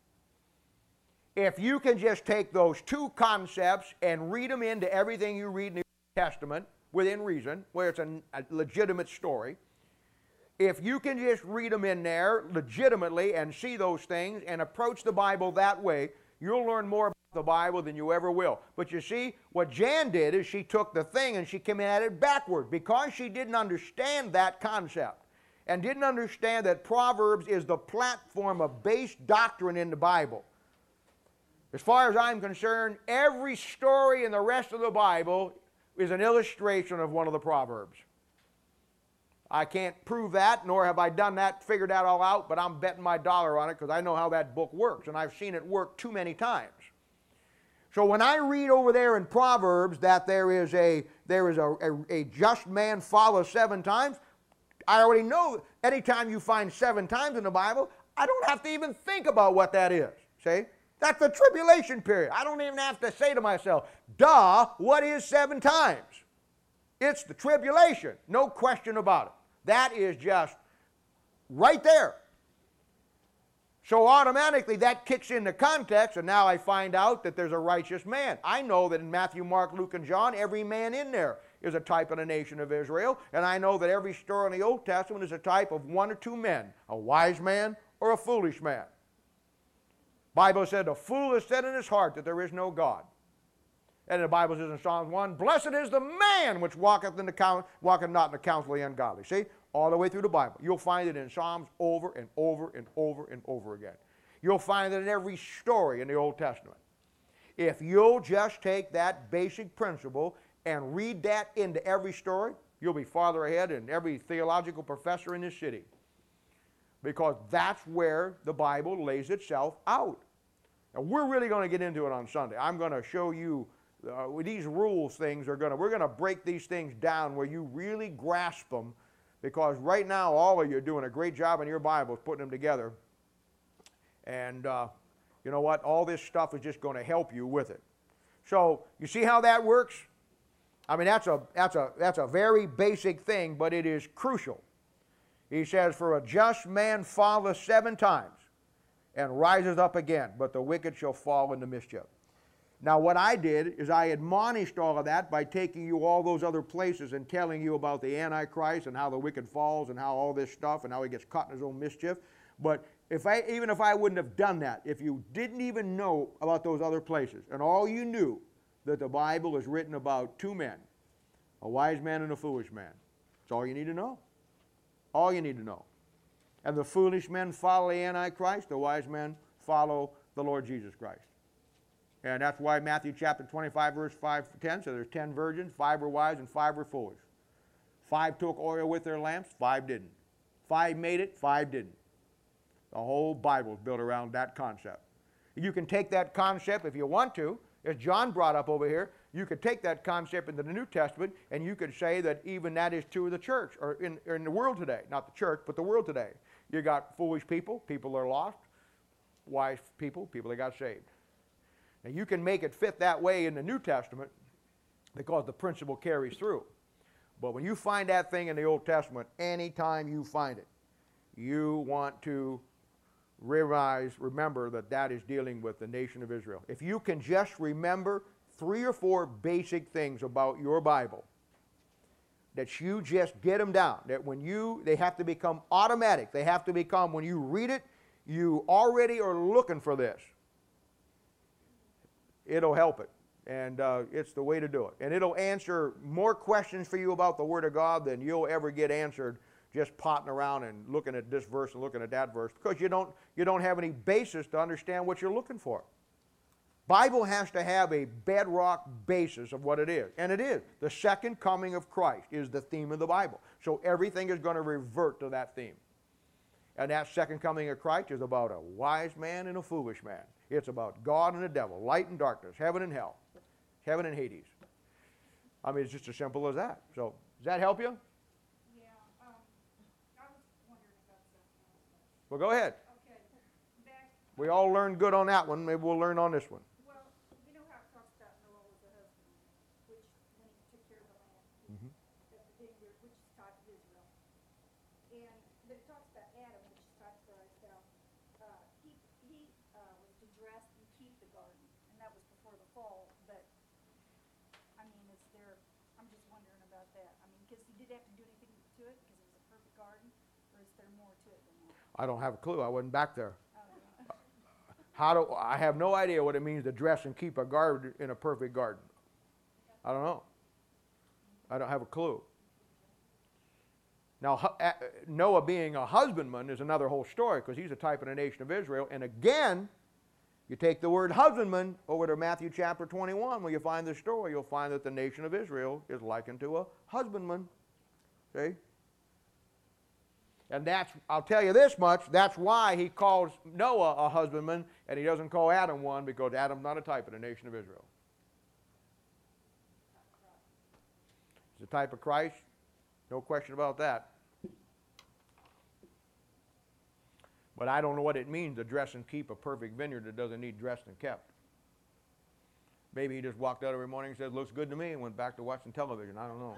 If you can just take those two concepts and read them into everything you read in the Old Testament, within reason, where it's a, a legitimate story, if you can just read them in there legitimately and see those things and approach the Bible that way, you'll learn more about the Bible than you ever will. But you see, what Jan did is she took the thing and she came at it backward because she didn't understand that concept and didn't understand that Proverbs is the platform of base doctrine in the Bible. As far as I'm concerned, every story in the rest of the Bible is an illustration of one of the Proverbs. I can't prove that, nor have I done that, figured that all out, but I'm betting my dollar on it because I know how that book works, and I've seen it work too many times. So when I read over there in Proverbs that there is a, there is a, a, a just man follows seven times, I already know anytime you find seven times in the Bible, I don't have to even think about what that is. See? That's the tribulation period. I don't even have to say to myself, duh, what is seven times? It's the tribulation. No question about it. That is just right there. So automatically that kicks into context, and now I find out that there's a righteous man. I know that in Matthew, Mark, Luke, and John, every man in there is a type of the nation of Israel, and I know that every story in the Old Testament is a type of one or two men, a wise man or a foolish man. Bible said, the fool has said in his heart that there is no God. And the Bible says in Psalms one, blessed is the man which walketh, in the count, walketh not in the counsel of the ungodly. See? All the way through the Bible. You'll find it in Psalms over and over and over and over again. You'll find it in every story in the Old Testament. If you'll just take that basic principle and read that into every story, you'll be farther ahead than every theological professor in this city. Because that's where the Bible lays itself out. Now we're really going to get into it on Sunday. I'm going to show you uh, these rules things are going to, we're going to break these things down where you really grasp them, because right now all of you are doing a great job in your Bibles putting them together. And uh, you know what? All this stuff is just going to help you with it. So you see how that works? I mean, that's a, that's a, that's a very basic thing, but it is crucial. He says, for a just man falleth seven times and rises up again, but the wicked shall fall into mischief. Now what I did is I admonished all of that by taking you all those other places and telling you about the Antichrist and how the wicked falls and how all this stuff and how he gets caught in his own mischief. But if I, even if I wouldn't have done that, if you didn't even know about those other places and all you knew that the Bible is written about two men, a wise man and a foolish man, that's all you need to know. All you need to know. And the foolish men follow the Antichrist, the wise men follow the Lord Jesus Christ. And that's why Matthew chapter twenty-five, verse five to ten says there's ten virgins, five were wise and five were foolish. Five took oil with their lamps, five didn't. Five made it, five didn't. The whole Bible is built around that concept. You can take that concept if you want to, As John brought up over here, you could take that concept into the New Testament and you could say that even that is true of the church, or in, or in the world today. Not the church, but the world today. You got foolish people, people that are lost, wise people, people that got saved. Now you can make it fit that way in the New Testament because the principle carries through. But when you find that thing in the Old Testament, anytime you find it, you want to realize, remember that that is dealing with the nation of Israel. If you can just remember three or four basic things about your Bible, that you just get them down, that when you, they have to become automatic. They have to become, when you read it, you already are looking for this. It'll help it. And uh, it's the way to do it. And it'll answer more questions for you about the Word of God than you'll ever get answered just potting around and looking at this verse and looking at that verse, because you don't, you don't have any basis to understand what you're looking for. Bible has to have a bedrock basis of what it is. And it is. The second coming of Christ is the theme of the Bible. So everything is going to revert to that theme. And that second coming of Christ is about a wise man and a foolish man. It's about God and the devil, light and darkness, heaven and hell, heaven and Hades. I mean, it's just as simple as that. So does that help you?
Yeah, um, I was wondering about something else.
Well, go ahead.
Okay, back,
We all learned good on that one. Maybe we'll learn on this one.
well, you know how it talks about Noah was a husband, which, when he took care of the land,
Mhm.
that the vineyard, which is type of Israel. And, but it talks about Adam, which is type of Christ, how, uh, he, he, uh, was to dress and keep the garden, and that was before the fall, but, I mean, is there, I'm just wondering about that. I mean, because he did have to do anything to it, because it was a perfect garden, or is there more to it than that?
I don't have a clue. I wasn't back there.
Um,
How do I have no idea what it means to dress and keep a garden in a perfect garden. I don't know. I don't have a clue. Now, hu- uh, Noah being a husbandman is another whole story, because he's a type of the nation of Israel. And again, you take the word husbandman over to Matthew chapter twenty-one, where you find the story, you'll find that the nation of Israel is likened to a husbandman. See? And that's, I'll tell you this much, that's why he calls Noah a husbandman, and he doesn't call Adam one, because Adam's not a type of the nation of Israel. He's a type of Christ, no question about that. But I don't know what it means to dress and keep a perfect vineyard that doesn't need dressed and kept. Maybe he just walked out every morning and said, looks good to me, and went back to watching television. I don't know.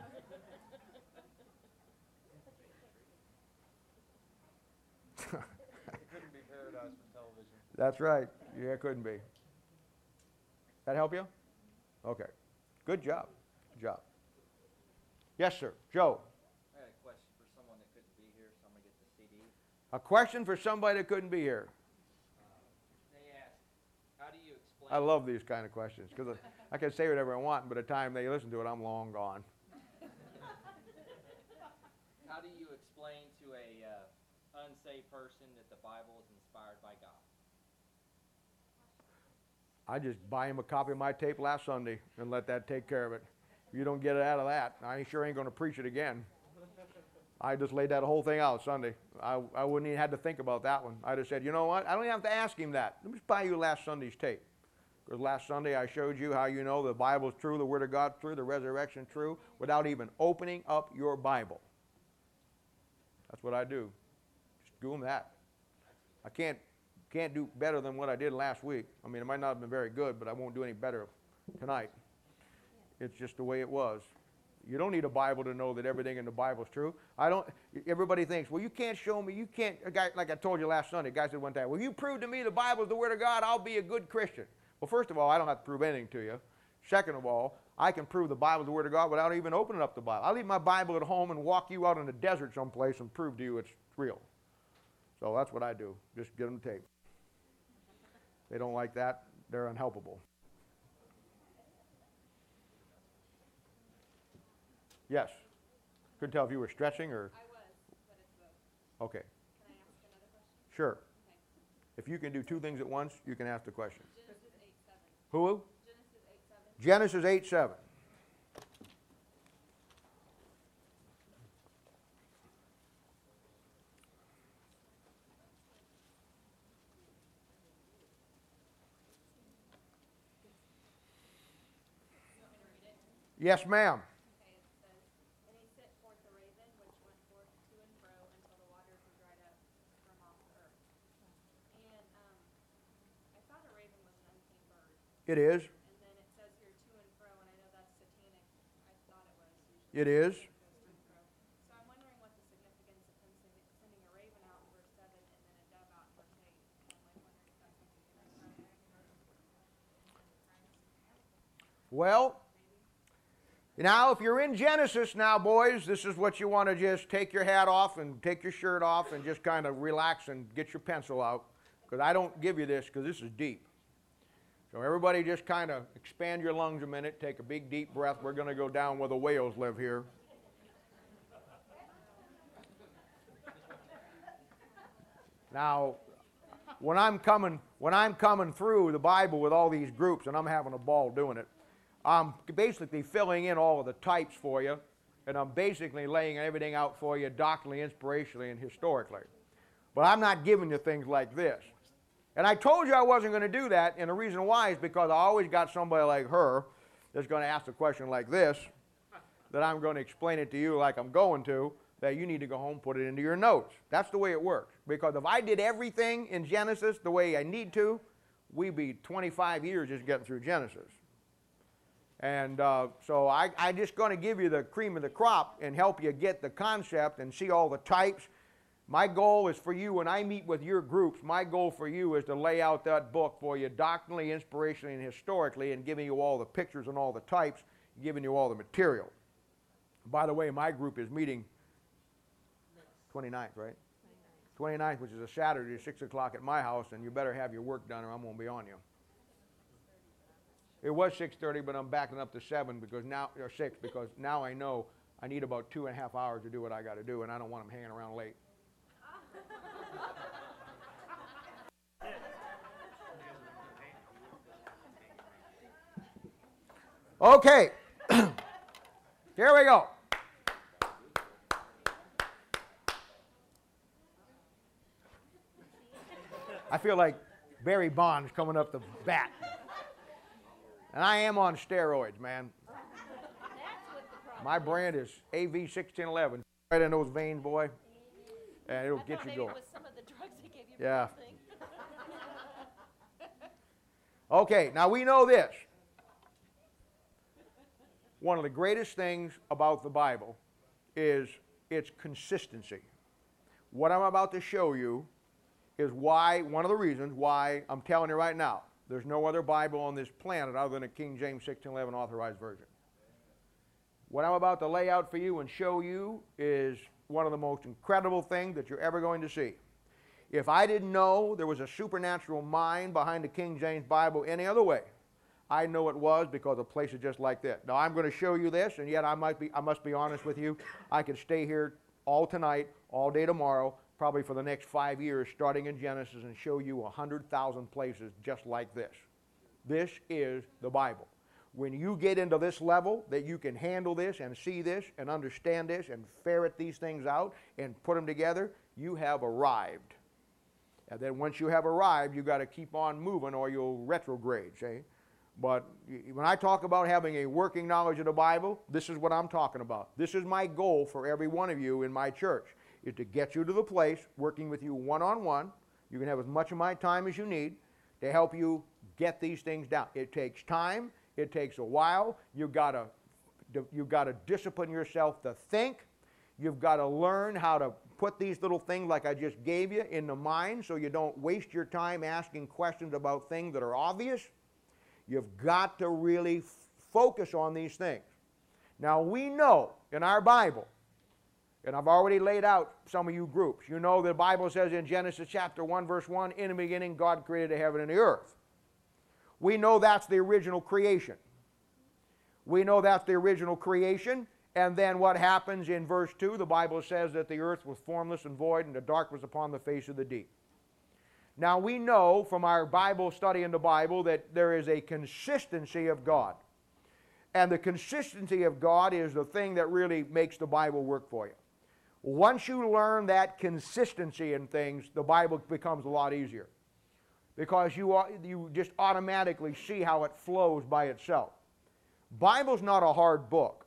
It couldn't be paradise for television.
That's right. Yeah, it couldn't be. That help you? Okay. Good job. Good job. Yes, sir. Joe.
I had a question for someone that couldn't be here, so I'm gonna get the C D.
A question for somebody that couldn't be here.
They asked, how do you explain?
I love these kind of questions, because I, I can say whatever I want, but by the time they listen to it, I'm long gone.
How do you explain to a uh, unsaved person that the Bible is inspired by God?
I just buy him a copy of my tape last Sunday and let that take care of it. If you don't get it out of that, I sure ain't going to preach it again. I just laid that whole thing out Sunday. I, I wouldn't even have to think about that one. I just said, you know what? I don't even have to ask him that. Let me just buy you last Sunday's tape. Because last Sunday I showed you how you know the Bible's true, the Word of God's true, the resurrection true, without even opening up your Bible. That's what I do. Just do them that. I can't, can't do better than what I did last week. I mean, it might not have been very good, but I won't do any better tonight. It's just the way it was. You don't need a Bible to know that everything in the Bible is true. I don't. Everybody thinks, well, you can't show me. You can't. A guy, like I told you last Sunday, a guy said one time, well, you prove to me the Bible is the Word of God, I'll be a good Christian. Well, first of all, I don't have to prove anything to you. Second of all, I can prove the Bible is the Word of God without even opening up the Bible. I leave my Bible at home and walk you out in the desert someplace and prove to you it's real. So that's what I do. Just get them the tape. They don't like that, they're unhelpable. Yes. Couldn't tell if you were stretching or.
I was, but it's both.
Okay.
Can I ask another question?
Sure.
Okay.
If you can do two things at once, you can ask the question.
Genesis eight seven.
Who?
Genesis eight seven.
Genesis eight seven. Yes, ma'am.
Okay, it says, and he sent forth the raven, which went forth to and fro until the waters were dried up from off the earth. And, um, I thought a raven was an unclean bird.
It is.
And then it says here to and fro, and I know that's satanic. I thought it was usually.
It is.
It goes to and fro. So I'm wondering what the significance of him sending, sending a raven out in verse seven and then a dove out in verse eight. I'm like wondering if that's something to do with
Well, now if you're in Genesis now, boys, this is what you want to just take your hat off and take your shirt off and just kind of relax and get your pencil out. Because I don't give you this because this is deep. So everybody just kind of expand your lungs a minute, take a big deep breath. We're going to go down where the whales live here. Now, when I'm coming, when I'm coming through the Bible with all these groups, and I'm having a ball doing it, I'm basically filling in all of the types for you, and I'm basically laying everything out for you doctrinally, inspirationally, and historically. But I'm not giving you things like this. And I told you I wasn't going to do that, and the reason why is because I always got somebody like her that's going to ask a question like this, that I'm going to explain it to you like I'm going to, that you need to go home and put it into your notes. That's the way it works. Because if I did everything in Genesis the way I need to, we'd be twenty-five years just getting through Genesis. And uh, so I, I'm just going to give you the cream of the crop and help you get the concept and see all the types. My goal is for you, when I meet with your groups, my goal for you is to lay out that book for you doctrinally, inspirationally, and historically, and giving you all the pictures and all the types, giving you all the material. By the way, my group is meeting twenty-ninth, right? twenty-ninth, which is a Saturday, six o'clock at my house, and you better have your work done or I'm going to be on you. It was six thirty, but I'm backing up to seven because now, or six, because now I know I need about two and a half hours to do what I got to do, and I don't want them hanging around late. Okay, here we go. I feel like Barry Bonds coming up the bat. And I am on steroids, man.
That's what the problem.
My brand is A V sixteen eleven. Right in those veins, boy. And it'll
I
get
thought
you
maybe
going.
it was some of the drugs they gave you for
Yeah.
this thing.
Okay, now we know this. One of the greatest things about the Bible is its consistency. What I'm about to show you is why, one of the reasons why I'm telling you right now, there's no other Bible on this planet other than a King James sixteen eleven authorized version. What I'm about to lay out for you and show you is one of the most incredible things that you're ever going to see. If I didn't know there was a supernatural mind behind the King James Bible any other way, I know it was because of places just like this. Now I'm going to show you this, and yet I might be, I must be honest with you, I could stay here all tonight, all day tomorrow, probably for the next five years, starting in Genesis, and show you a hundred thousand places just like this. This is the Bible. When you get into this level that you can handle this and see this and understand this and ferret these things out and put them together, you have arrived. And then once you have arrived, you've got to keep on moving or you'll retrograde, see? But when I talk about having a working knowledge of the Bible, this is what I'm talking about. This is my goal for every one of you in my church, is to get you to the place, working with you one-on-one. You can have as much of my time as you need to help you get these things down. It takes time. It takes a while. You've got to, you've got to discipline yourself to think. You've got to learn how to put these little things like I just gave you in the mind so you don't waste your time asking questions about things that are obvious. You've got to really f- focus on these things. Now we know in our Bible, and I've already laid out some of you groups, you know the Bible says in Genesis chapter one verse one, in the beginning God created the heaven and the earth. We know that's the original creation. We know that's the original creation, and then what happens in verse two, the Bible says that the earth was formless and void and the dark was upon the face of the deep. Now we know from our Bible study in the Bible that there is a consistency of God. And the consistency of God is the thing that really makes the Bible work for you. Once you learn that consistency in things, the Bible becomes a lot easier. Because you, are, you just automatically see how it flows by itself. Bible's not a hard book.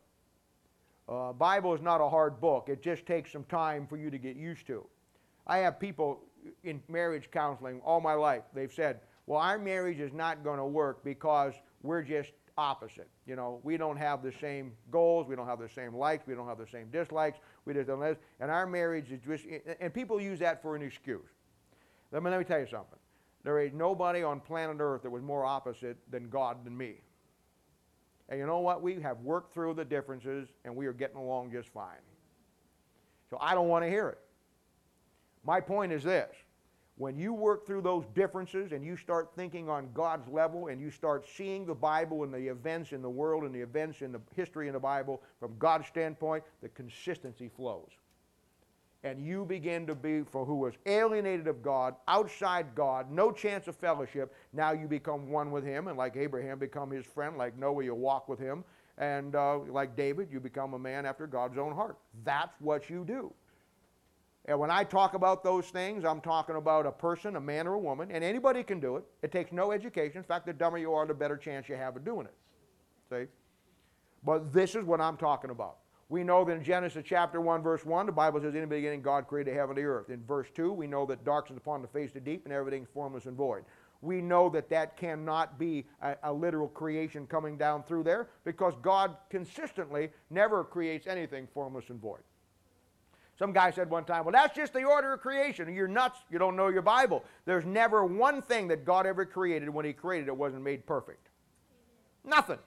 Uh, Bible is not a hard book. It just takes some time for you to get used to. I have people in marriage counseling all my life. They've said, well, our marriage is not going to work because we're just opposite. You know, we don't have the same goals. We don't have the same likes. We don't have the same dislikes. We just don't have, and our marriage is just, and people use that for an excuse. Let me, let me tell you something. There ain't nobody on planet Earth that was more opposite than God than me. And you know what? We have worked through the differences, and we are getting along just fine. So I don't want to hear it. My point is this. When you work through those differences and you start thinking on God's level and you start seeing the Bible and the events in the world and the events in the history in the Bible from God's standpoint, the consistency flows. And you begin to be, for who was alienated of God, outside God, no chance of fellowship, now you become one with Him, and like Abraham, become his friend, like Noah, you walk with him, and uh, like David, you become a man after God's own heart. That's what you do. And when I talk about those things, I'm talking about a person, a man or a woman, and anybody can do it. It takes no education. In fact, the dumber you are, the better chance you have of doing it. See? But this is what I'm talking about. We know that in Genesis chapter one, verse one, the Bible says, in the beginning God created heaven and the earth. In verse two, we know that darkness upon the face of the deep and everything formless and void. We know that that cannot be a, a literal creation coming down through there because God consistently never creates anything formless and void. Some guy said one time, well, that's just the order of creation. You're nuts. You don't know your Bible. There's never one thing that God ever created when He created it wasn't made perfect. Nothing.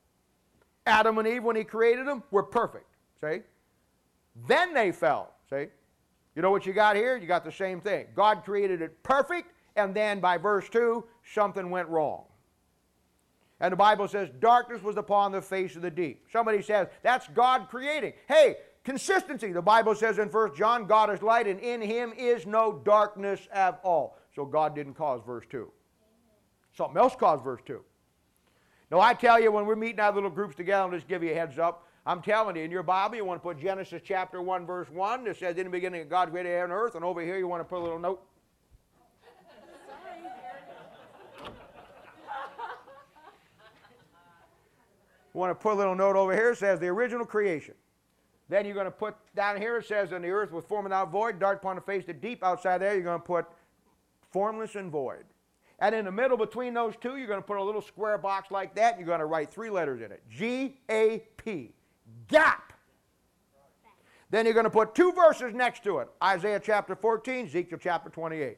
Adam and Eve, when He created them, were perfect. See? Then they fell. See? You know what you got here? You got the same thing. God created it perfect, and then by verse two, something went wrong. And the Bible says, darkness was upon the face of the deep. Somebody says, that's God creating. Hey, consistency. The Bible says in First John, God is light, and in Him is no darkness at all. So God didn't cause verse two. Something else caused verse two. Now I tell you, when we're meeting our little groups together, I'll just give you a heads up. I'm telling you, in your Bible, you want to put Genesis chapter one, verse one. That says, in the beginning, God created heaven and earth. And over here, you want to put a little note. You want to put a little note over here. It says, the original creation. Then you're going to put down here, it says, and the earth was formed without void, dark upon the face of the deep. Outside there, you're going to put formless and void. And in the middle between those two, you're going to put a little square box like that, and you're going to write three letters in it. G A P. Gap. Then you're going to put two verses next to it. Isaiah chapter fourteen, Ezekiel chapter twenty-eight.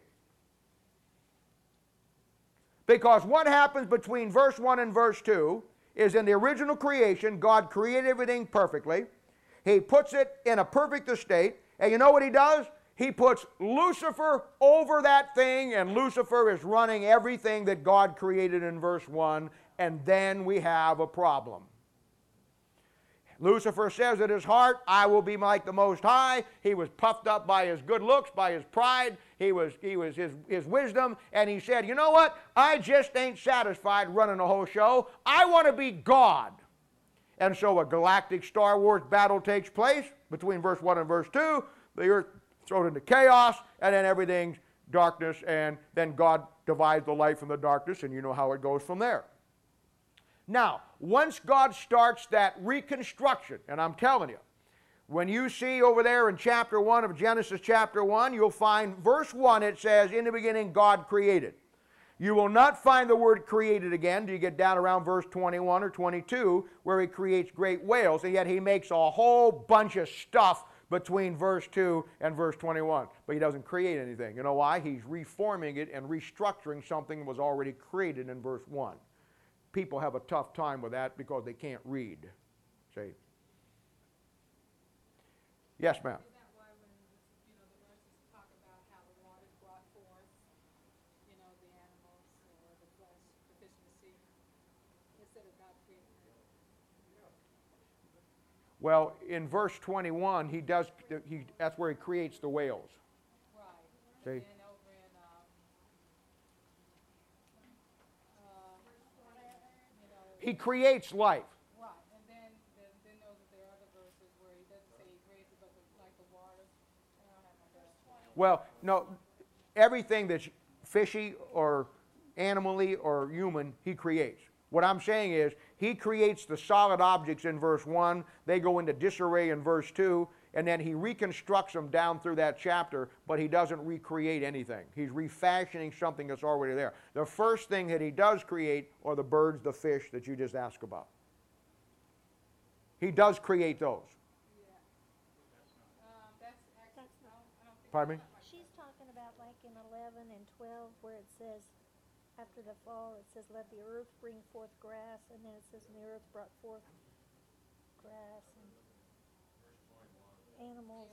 Because what happens between verse one and verse two is in the original creation, God created everything perfectly. He puts it in a perfect estate. And you know what He does? He puts Lucifer over that thing, and Lucifer is running everything that God created in verse one, and then we have a problem. Lucifer says in his heart, I will be like the Most High. He was puffed up by his good looks, by his pride, he was, he was his, his wisdom, and he said, you know what? I just ain't satisfied running the whole show. I want to be God. And so a galactic Star Wars battle takes place between verse one and verse two. The earth thrown into chaos, and then everything's darkness, and then God divides the light from the darkness, and you know how it goes from there. Now, once God starts that reconstruction, and I'm telling you, when you see over there in chapter one of Genesis chapter one, you'll find verse one, it says, in the beginning God created. You will not find the word created again till you get down around verse twenty-one or twenty-two, where He creates great whales, and yet He makes a whole bunch of stuff between verse two and verse twenty-one. But He doesn't create anything. You know why? He's reforming it and restructuring something that was already created in verse one. People have a tough time with that because they can't read. See? Yes, ma'am.
Is that why when, you know, the verses talk about how the waters brought forth, you know, the animals or the flesh, the fish in the sea, instead of God creating it?
Well, in verse twenty-one, he does. He, that's where He creates the whales.
Right.
See?
And then over in, um, uh, you know,
He creates life.
right. And then, then, then knows that there are other verses where He doesn't say He creates it, but the, like the water. I don't have my best.
Well, no, everything that's fishy or animally or human, He creates. What I'm saying is, He He creates the solid objects in verse one. They go into disarray in verse two. And then he reconstructs them down through that chapter, but he doesn't recreate anything. He's refashioning something that's already there. The first thing that he does create are the birds, the fish that you just asked about. He does create those.
Yeah. Um, that's actually,
That's
I don't, I don't think.
Pardon me?
She's talking about like in eleven and twelve where it says, after the fall, it says, let the earth bring forth grass, and then it says, and the earth brought forth grass and animals.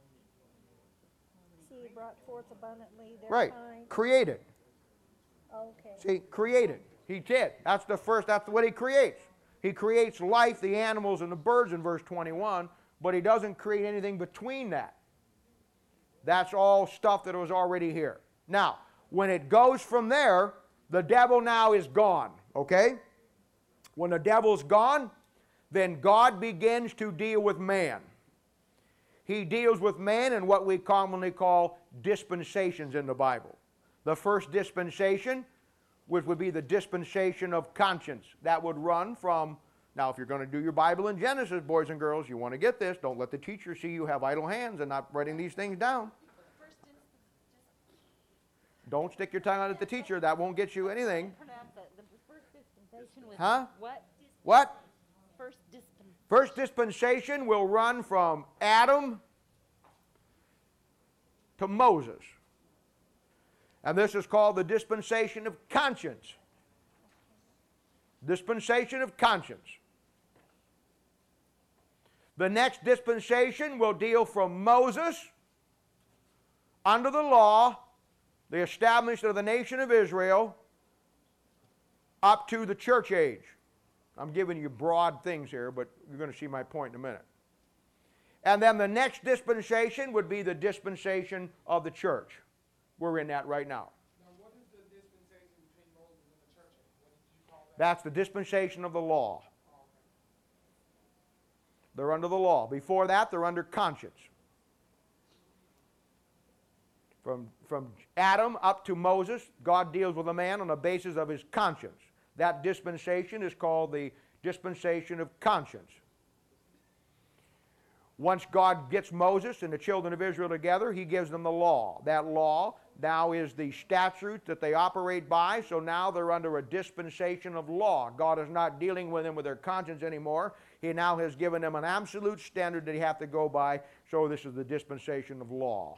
See, he brought forth abundantly their
Right.
kind.
Created.
Okay.
See, created. He did. That's the first, that's what he creates. He creates life, the animals, and the birds in verse twenty-one, but he doesn't create anything between that. That's all stuff that was already here. Now, when it goes from there, the devil now is gone, okay? When the devil's gone, then God begins to deal with man. He deals with man in what we commonly call dispensations in the Bible. The first dispensation, which would be the dispensation of conscience, that would run from, now if you're going to do your Bible in Genesis, boys and girls, you want to get this. Don't let the teacher see you have idle hands and not writing these things down. Don't stick your tongue out at the teacher. That won't get you anything.
Pronounce it. The first dispensation was
Huh?
what?
What?
First dispensation.
First dispensation will run from Adam to Moses. And this is called the dispensation of conscience. Dispensation of conscience. The next dispensation will deal from Moses under the law, the establishment of the nation of Israel, up to the church age. I'm giving you broad things here, but you're going to see my point in a minute. And then the next dispensation would be the dispensation of the church. We're in that right now.
Now, what is the dispensation between Moses and the church? What did you call that?
That's the dispensation of the law. They're under the law. Before that, they're under conscience. From, from Adam up to Moses, God deals with a man on the basis of his conscience. That dispensation is called the dispensation of conscience. Once God gets Moses and the children of Israel together, he gives them the law. That law now is the statute that they operate by, so now they're under a dispensation of law. God is not dealing with them with their conscience anymore. He now has given them an absolute standard that they have to go by, so this is the dispensation of law.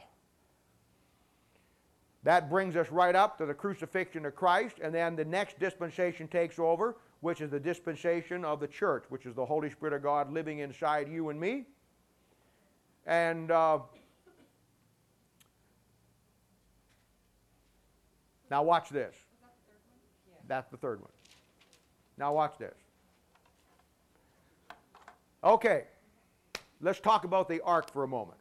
That brings us right up to the crucifixion of Christ, and then the next dispensation takes over, which is the dispensation of the church, which is the Holy Spirit of God living inside you and me. And uh, now watch this. That's the third one. Now watch this. Okay, let's talk about the ark for a moment.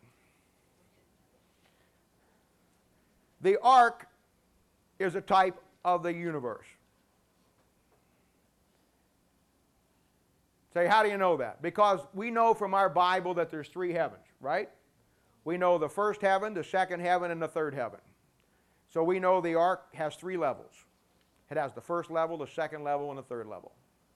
The ark is a type of the universe. Say, how do you know that? Because we know from our Bible that there's three heavens, right? We know the first heaven, the second heaven, and the third heaven. So we know the ark has three levels. It has the first level, the second level, and the third level.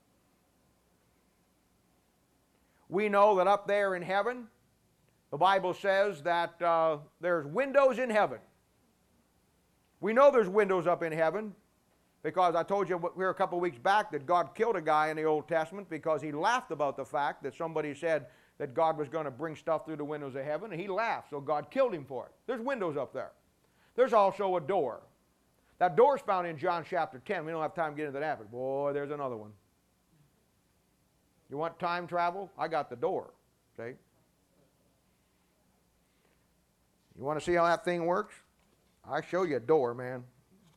We know that up there in heaven, the Bible says that uh, there's windows in heaven. We know there's windows up in heaven because I told you here a couple weeks back that God killed a guy in the Old Testament because he laughed about the fact that somebody said that God was going to bring stuff through the windows of heaven, and he laughed, so God killed him for it. There's windows up there. There's also a door. That door's found in John chapter ten. We don't have time to get into that, but boy, there's another one. You want time travel? I got the door, see? You want to see how that thing works? I show you a door, man.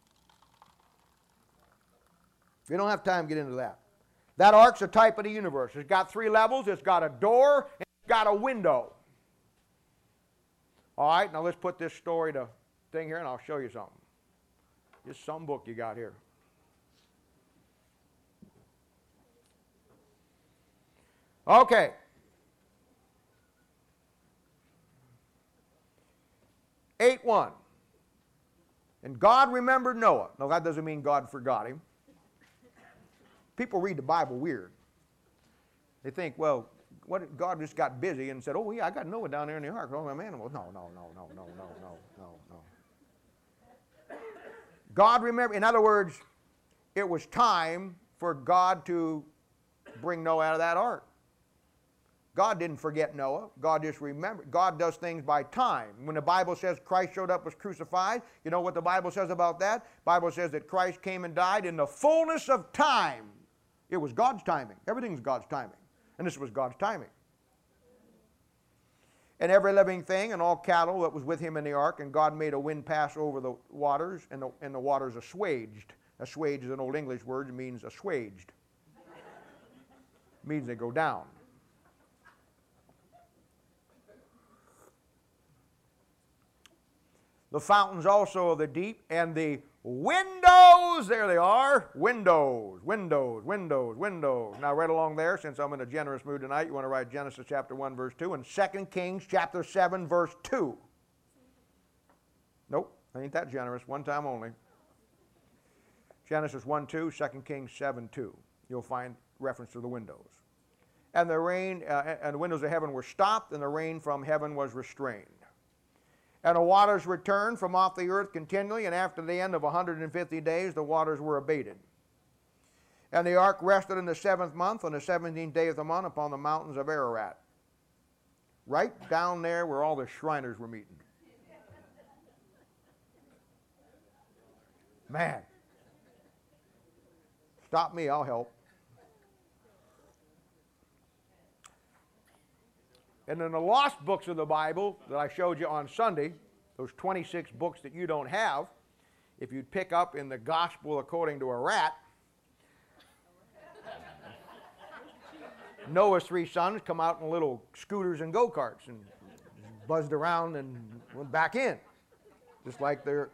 We don't have time to get into that. That ark's a type of the universe. It's got three levels. It's got a door, and it's got a window. All right, now let's put this story to thing here, and I'll show you something. Just some book you got here. Okay. eight one. And God remembered Noah. Now that doesn't mean God forgot him. People read the Bible weird. They think, well, what if God just got busy and said, oh, yeah, I got Noah down there in the ark, all them animals. No, no, no, no, no, no, no, no, no. God remembered, in other words, it was time for God to bring Noah out of that ark. God didn't forget Noah. God just remembered. God does things by time. When the Bible says Christ showed up, was crucified, you know what the Bible says about that? The Bible says that Christ came and died in the fullness of time. It was God's timing. Everything's God's timing. And this was God's timing. And every living thing and all cattle that was with him in the ark, and God made a wind pass over the waters, and the, and the waters assuaged. Assuaged is an old English word. It means assuaged. It means they go down. The fountains also of the deep, and the windows, there they are, windows, windows, windows, windows. Now right along there, since I'm in a generous mood tonight, you want to write Genesis chapter one verse two and Second Kings chapter seven verse two. Nope, I ain't that generous, one time only. Genesis one two, Second Kings seven two. You'll find reference to the windows. And the rain, uh, and the windows of heaven were stopped, and the rain from heaven was restrained. And the waters returned from off the earth continually, and after the end of one hundred fifty days, the waters were abated. And the ark rested in the seventh month, on the seventeenth day of the month, upon the mountains of Ararat. Right down there where all the Shriners were meeting. Man. Stop me, I'll help. And in the lost books of the Bible that I showed you on Sunday, those twenty-six books that you don't have, if you'd pick up in the Gospel according to a rat, Noah's three sons come out in little scooters and go-karts and buzzed around and went back in, just like their,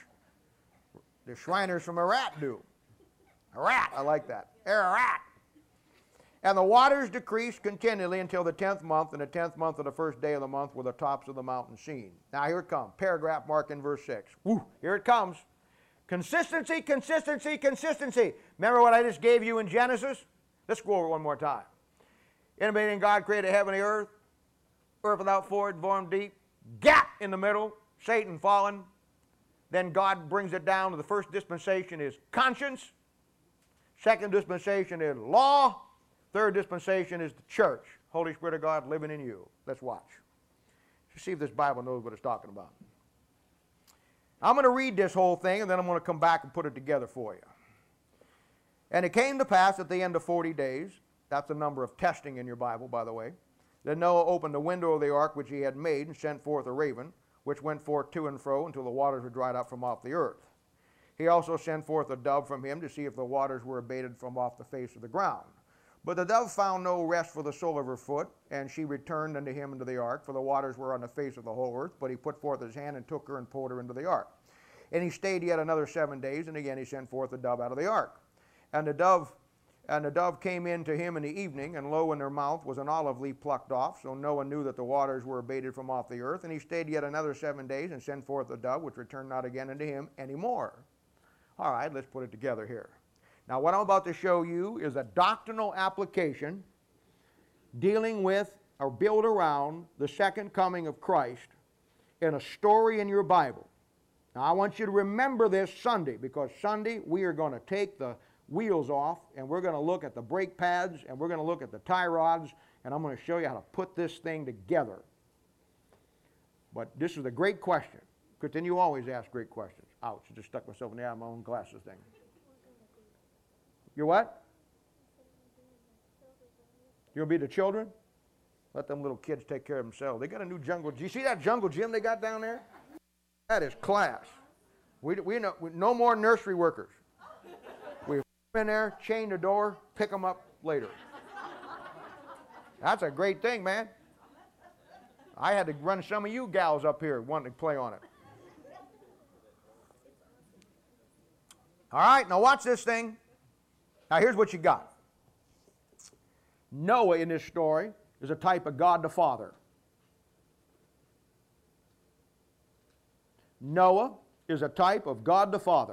the Shriners from Ararat do. Ararat, I like that. Ararat. And the waters decreased continually until the tenth month, and the tenth month of the first day of the month were the tops of the mountain seen. Now here it comes. Paragraph mark in verse six. Woo, here it comes. Consistency, consistency, consistency. Remember what I just gave you in Genesis? Let's go over it one more time. Innovating God created heaven and earth, earth without void, formed deep, gap in the middle, Satan fallen. Then God brings it down to the first dispensation is conscience. Second dispensation is law. Third dispensation is the church. Holy Spirit of God living in you. Let's watch. Let's see if this Bible knows what it's talking about. I'm going to read this whole thing, and then I'm going to come back and put it together for you. And it came to pass at the end of forty days, that's the number of testing in your Bible, by the way, that Noah opened the window of the ark which he had made and sent forth a raven, which went forth to and fro until the waters were dried up from off the earth. He also sent forth a dove from him to see if the waters were abated from off the face of the ground. But the dove found no rest for the sole of her foot, and she returned unto him into the ark, for the waters were on the face of the whole earth. But he put forth his hand and took her and pulled her into the ark. And he stayed yet another seven days, and again he sent forth the dove out of the ark. And the dove, and the dove came in to him in the evening, and lo, in her mouth was an olive leaf plucked off. So Noah knew that the waters were abated from off the earth. And he stayed yet another seven days, and sent forth the dove, which returned not again unto him any more. All right, let's put it together here. Now, what I'm about to show you is a doctrinal application dealing with or build around the second coming of Christ in a story in your Bible. Now, I want you to remember this Sunday, because Sunday we are going to take the wheels off, and we're going to look at the brake pads, and we're going to look at the tie rods, and I'm going to show you how to put this thing together. But this is a great question, because then you always ask great questions. Ouch, I just stuck myself in the eye of my own glasses thing. You're what? You'll be the children? Let them little kids take care of themselves. They got a new jungle. Do you see that jungle gym they got down there? That is class. We, we know, we, no more nursery workers. We put them in there, chain the door, pick them up later. That's a great thing, man. I had to run some of you gals up here wanting to play on it. All right, now watch this thing. Now here's what you got. Noah in this story is a type of God the Father. Noah is a type of God the Father.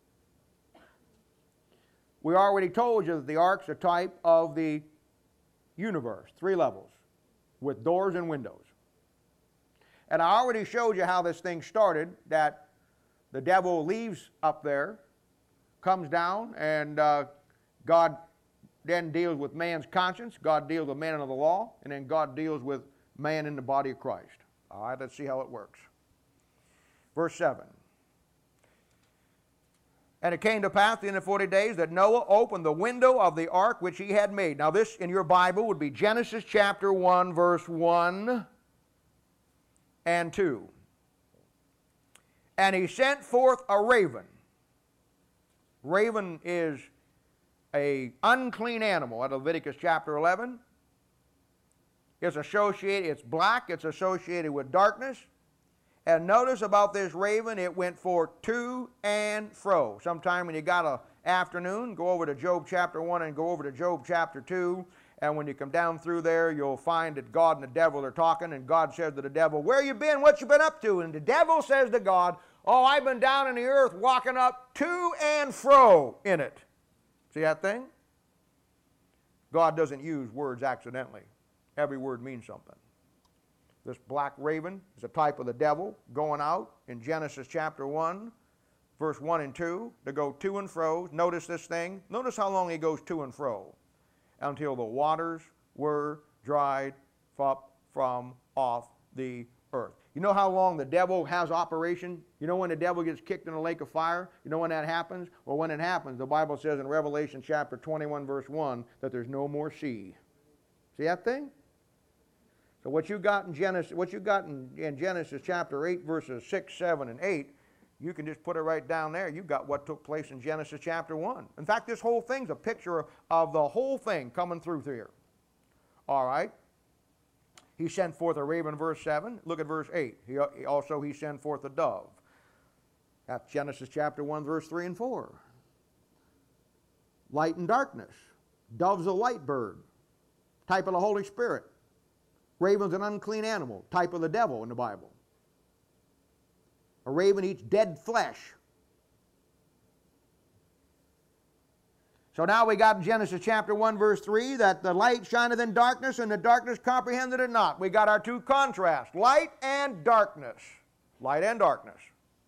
We already told you that the ark's a type of the universe, three levels, with doors and windows. And I already showed you how this thing started, that the devil leaves up there, comes down, and uh, God then deals with man's conscience, God deals with man under the law, and then God deals with man in the body of Christ. All right, let's see how it works. Verse seven. And it came to pass in the forty days that Noah opened the window of the ark which he had made. Now this in your Bible would be Genesis chapter one, verse one and two. And he sent forth a raven. Raven is an unclean animal out of Leviticus chapter eleven. It's associated, it's black, it's associated with darkness. And notice about this raven, it went forth to and fro. Sometime when you got an afternoon, go over to Job chapter one and go over to Job chapter two. And when you come down through there, you'll find that God and the devil are talking. And God says to the devil, where you been? What you been up to? And the devil says to God, oh, I've been down in the earth walking up to and fro in it. See that thing? God doesn't use words accidentally. Every word means something. This black raven is a type of the devil going out in Genesis chapter one, verse one and two, to go to and fro. Notice this thing. Notice how long he goes to and fro. Until the waters were dried up from off the earth. You know how long the devil has operation? You know when the devil gets kicked in a lake of fire? You know when that happens? Well, when it happens, the Bible says in Revelation chapter twenty-one, verse one, that there's no more sea. See that thing? So what you got in Genesis, what you got in, in Genesis chapter eight, verses six, seven, and eight, you can just put it right down there. You've got what took place in Genesis chapter one. In fact, this whole thing's a picture of, of the whole thing coming through here. All right. He sent forth a raven, verse seven. Look at verse eight. He, he also he sent forth a dove. That's Genesis chapter one, verse three and four. Light and darkness. Dove's a light bird, type of the Holy Spirit. Raven's an unclean animal, type of the devil in the Bible. A raven eats dead flesh. So now we got in Genesis chapter one, verse three, that the light shineth in darkness, and the darkness comprehended it not. We got our two contrasts, light and darkness. Light and darkness.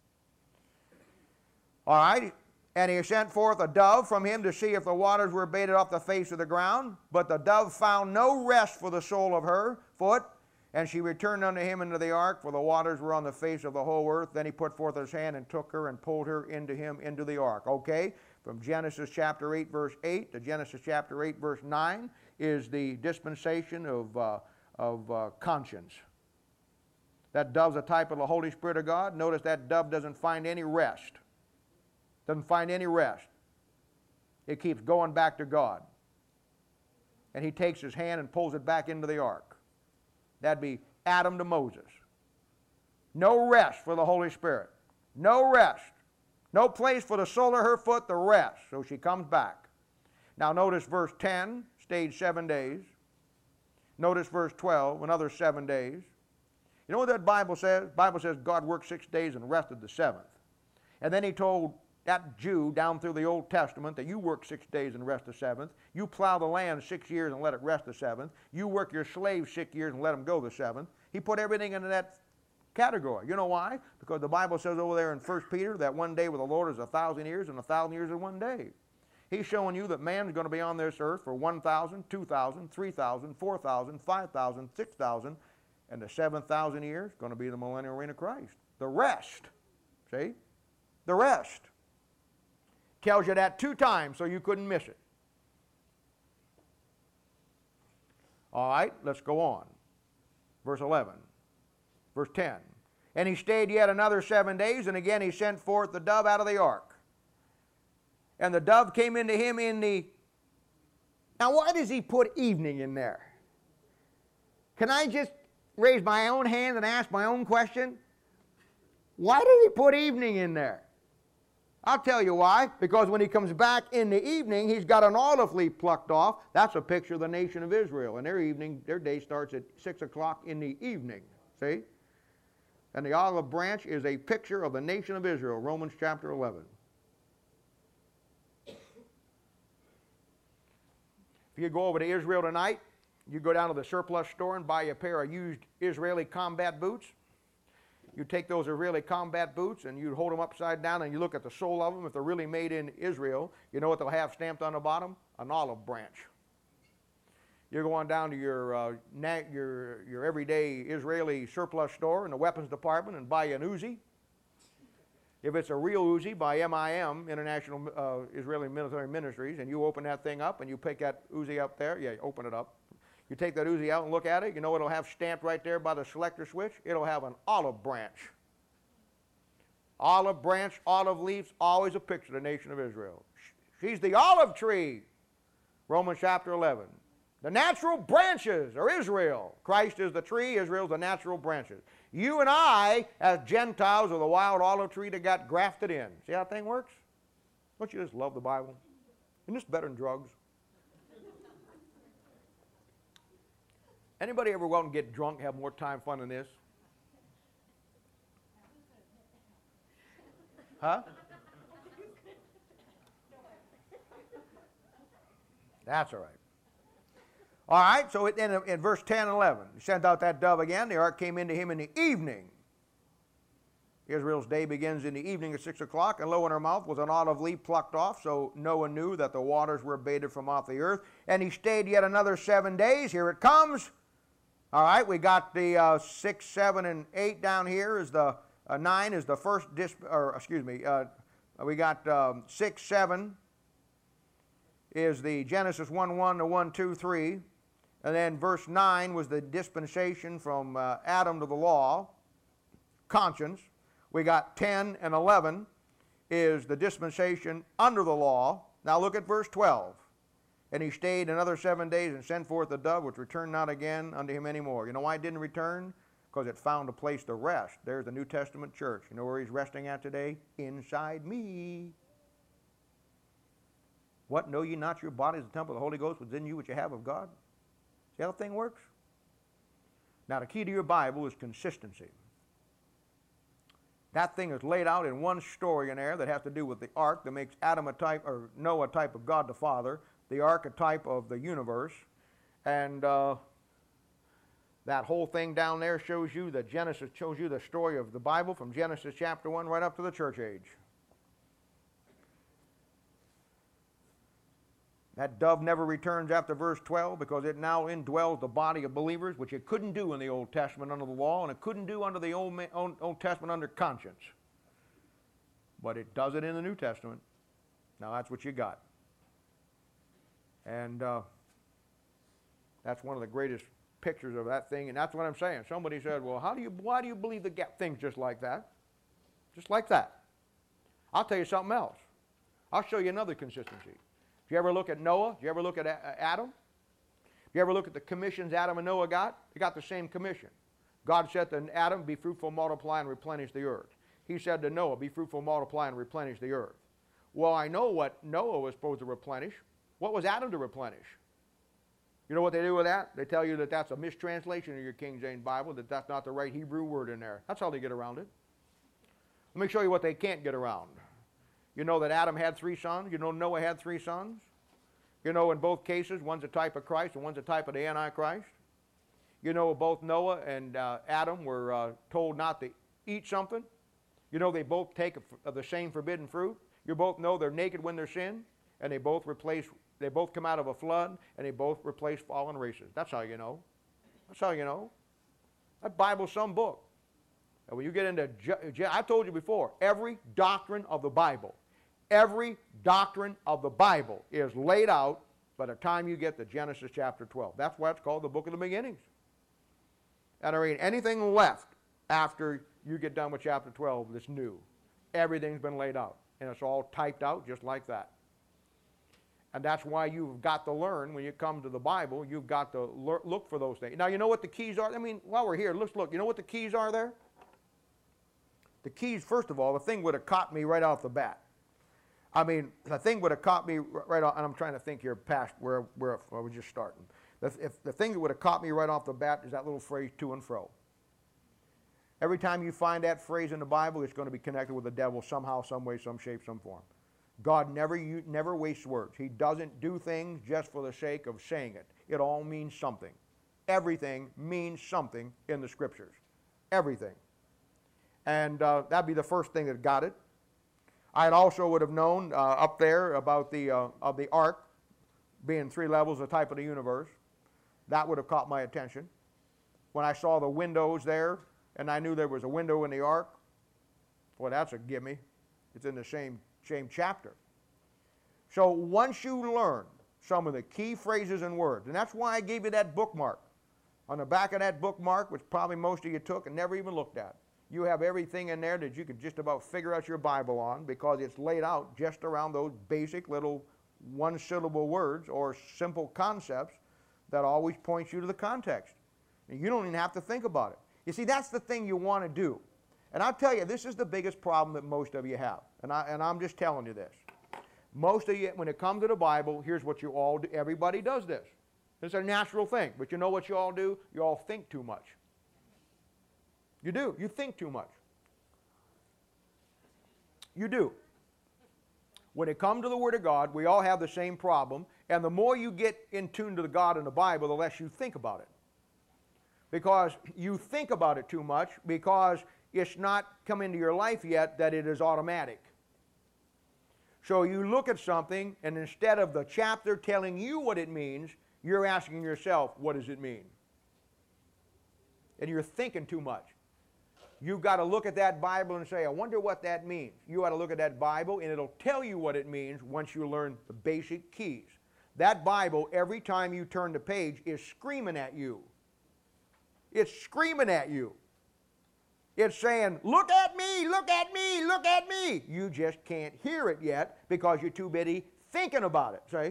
All right. And he sent forth a dove from him to see if the waters were abated off the face of the ground. But the dove found no rest for the sole of her foot. And she returned unto him into the ark, for the waters were on the face of the whole earth. Then he put forth his hand and took her and pulled her into him into the ark. Okay, from Genesis chapter eight, verse eight to Genesis chapter eight, verse nine is the dispensation of, uh, of uh, conscience. That dove's a type of the Holy Spirit of God. Notice that dove doesn't find any rest. Doesn't find any rest. It keeps going back to God. And he takes his hand and pulls it back into the ark. That'd be Adam to Moses. No rest for the Holy Spirit. No rest. No place for the sole of her foot to rest. So she comes back. Now notice verse ten, stayed seven days. Notice verse twelve, another seven days. You know what that Bible says? The Bible says God worked six days and rested the seventh. And then he told that Jew down through the Old Testament that you work six days and rest the seventh. You plow the land six years and let it rest the seventh. You work your slaves six years and let them go the seventh. He put everything into that category. You know why? Because the Bible says over there in First Peter that one day with the Lord is a thousand years and a thousand years is one day. He's showing you that man's going to be on this earth for one thousand, two thousand, three thousand, four thousand, five thousand, six thousand, and the seventh thousand years is going to be the millennial reign of Christ. The rest. See? The rest. Tells you that two times so you couldn't miss it. All right, let's go on. Verse eleven. Verse ten. And he stayed yet another seven days, and again he sent forth the dove out of the ark. And the dove came into him in the... Now why does he put evening in there? Can I just raise my own hand and ask my own question? Why did he put evening in there? I'll tell you why. Because when he comes back in the evening, he's got an olive leaf plucked off. That's a picture of the nation of Israel. And their evening, their day starts at six o'clock in the evening. See? And the olive branch is a picture of the nation of Israel. Romans chapter eleven. If you go over to Israel tonight, you go down to the surplus store and buy a pair of used Israeli combat boots. You take those Israeli combat boots and you hold them upside down and you look at the sole of them. If they're really made in Israel, you know what they'll have stamped on the bottom? An olive branch. You're going down to your, uh, your, your everyday Israeli surplus store in the weapons department and buy an Uzi. If it's a real Uzi by M I M, International uh, Israeli Military Ministries, and you open that thing up and you pick that Uzi up there, yeah, open it up. You take that Uzi out and look at it, you know what it'll have stamped right there by the selector switch? It'll have an olive branch. Olive branch, olive leaves, always a picture of the nation of Israel. She's the olive tree, Romans chapter eleven. The natural branches are Israel. Christ is the tree, Israel is the natural branches. You and I, as Gentiles, are the wild olive tree that got grafted in. See how that thing works? Don't you just love the Bible? Isn't this better than drugs? Anybody ever go out and get drunk, have more time fun than this? Huh? That's all right. All right, so then in, in verse ten and eleven, he sent out that dove again. The ark came into him in the evening. Israel's day begins in the evening at six o'clock, and lo, in her mouth was an olive leaf plucked off, so Noah knew that the waters were abated from off the earth. And he stayed yet another seven days. Here it comes. All right, we got the uh, six, seven, and eight down here. Is the uh, nine is the first dis or excuse me. Uh, we got um, six, seven is the Genesis one, one to one, two, three. And then verse nine was the dispensation from uh, Adam to the law, conscience. We got ten and eleven is the dispensation under the law. Now look at verse twelve. And he stayed another seven days and sent forth the dove, which returned not again unto him any more. You know why it didn't return? Because it found a place to rest. There's the New Testament church. You know where he's resting at today? Inside me. What, know ye not your body is the temple of the Holy Ghost within you, which you have of God? See how the thing works? Now the key to your Bible is consistency. That thing is laid out in one story in there that has to do with the ark that makes Adam a type, or Noah a type of God the Father, the ark a type of the universe, and uh, that whole thing down there shows you that Genesis shows you the story of the Bible from Genesis chapter one right up to the church age. That dove never returns after verse twelve because it now indwells the body of believers, which it couldn't do in the Old Testament under the law, and it couldn't do under the Old, Old, Old Testament under conscience. But it does it in the New Testament. Now that's what you got. And uh, that's one of the greatest pictures of that thing, and that's what I'm saying. Somebody said, well, how do you, why do you believe the things just like that? Just like that. I'll tell you something else. I'll show you another consistency. If you ever look at Noah, if you ever look at Adam, if you ever look at the commissions Adam and Noah got, they got the same commission. God said to Adam, be fruitful, multiply, and replenish the earth. He said to Noah, be fruitful, multiply, and replenish the earth. Well, I know what Noah was supposed to replenish. What was Adam to replenish? You know what they do with that? They tell you that that's a mistranslation of your King James Bible, that that's not the right Hebrew word in there. That's how they get around it. Let me show you what they can't get around. You know that Adam had three sons. You know Noah had three sons. You know in both cases, one's a type of Christ and one's a type of the Antichrist. You know both Noah and uh, Adam were uh, told not to eat something. You know they both take a, the same forbidden fruit. You both know they're naked when they're sin, and they both replace. They both come out of a flood, and they both replace fallen races. That's how you know. That's how you know. That Bible's some book. And when you get into, I told you before, every doctrine of the Bible, every doctrine of the Bible is laid out by the time you get to Genesis chapter twelve. That's why it's called the book of the beginnings. And there ain't anything left after you get done with chapter twelve that's new. Everything's been laid out, and it's all typed out just like that. And that's why you've got to learn, when you come to the Bible, you've got to look for those things. Now, you know what the keys are? I mean, while we're here, let's look. You know what the keys are there? The keys, first of all, the thing would have caught me right off the bat. I mean, the thing would have caught me right off, and I'm trying to think here past where, where I was just starting. The, if the thing that would have caught me right off the bat is that little phrase, to and fro. Every time you find that phrase in the Bible, it's going to be connected with the devil somehow, some way, some shape, some form. God never, never wastes words. He doesn't do things just for the sake of saying it. it all means something. Everything means something in the Scriptures. Everything. And uh, that'd be the first thing that got it. I also would have known uh, up there about the, uh, of the ark being three levels, the type of the universe. That would have caught my attention. When I saw the windows there, and I knew there was a window in the ark, well, that's a gimme. It's in the same, same chapter. So once you learn some of the key phrases and words, and that's why I gave you that bookmark. On the back of that bookmark, which probably most of you took and never even looked at, you have everything in there that you could just about figure out your Bible on, because it's laid out just around those basic little one-syllable words or simple concepts that always point you to the context. And you don't even have to think about it. You see, that's the thing you want to do. And I'll tell you, this is the biggest problem that most of you have. And, I, and I'm just telling you this. Most of you, when it comes to the Bible, here's what you all do. Everybody does this. It's a natural thing. But you know what you all do? You all think too much. You do. You think too much. You do. When it comes to the Word of God, we all have the same problem. And the more you get in tune to the God in the Bible, the less you think about it. Because you think about it too much, because it's not come into your life yet that it is automatic. So you look at something, and instead of the chapter telling you what it means, you're asking yourself, what does it mean? And you're thinking too much. You've got to look at that Bible and say, I wonder what that means. You ought to look at that Bible, and it'll tell you what it means once you learn the basic keys. That Bible, every time you turn the page, is screaming at you. It's screaming at you. It's saying, look at me, look at me, look at me. You just can't hear it yet because you're too busy thinking about it, see?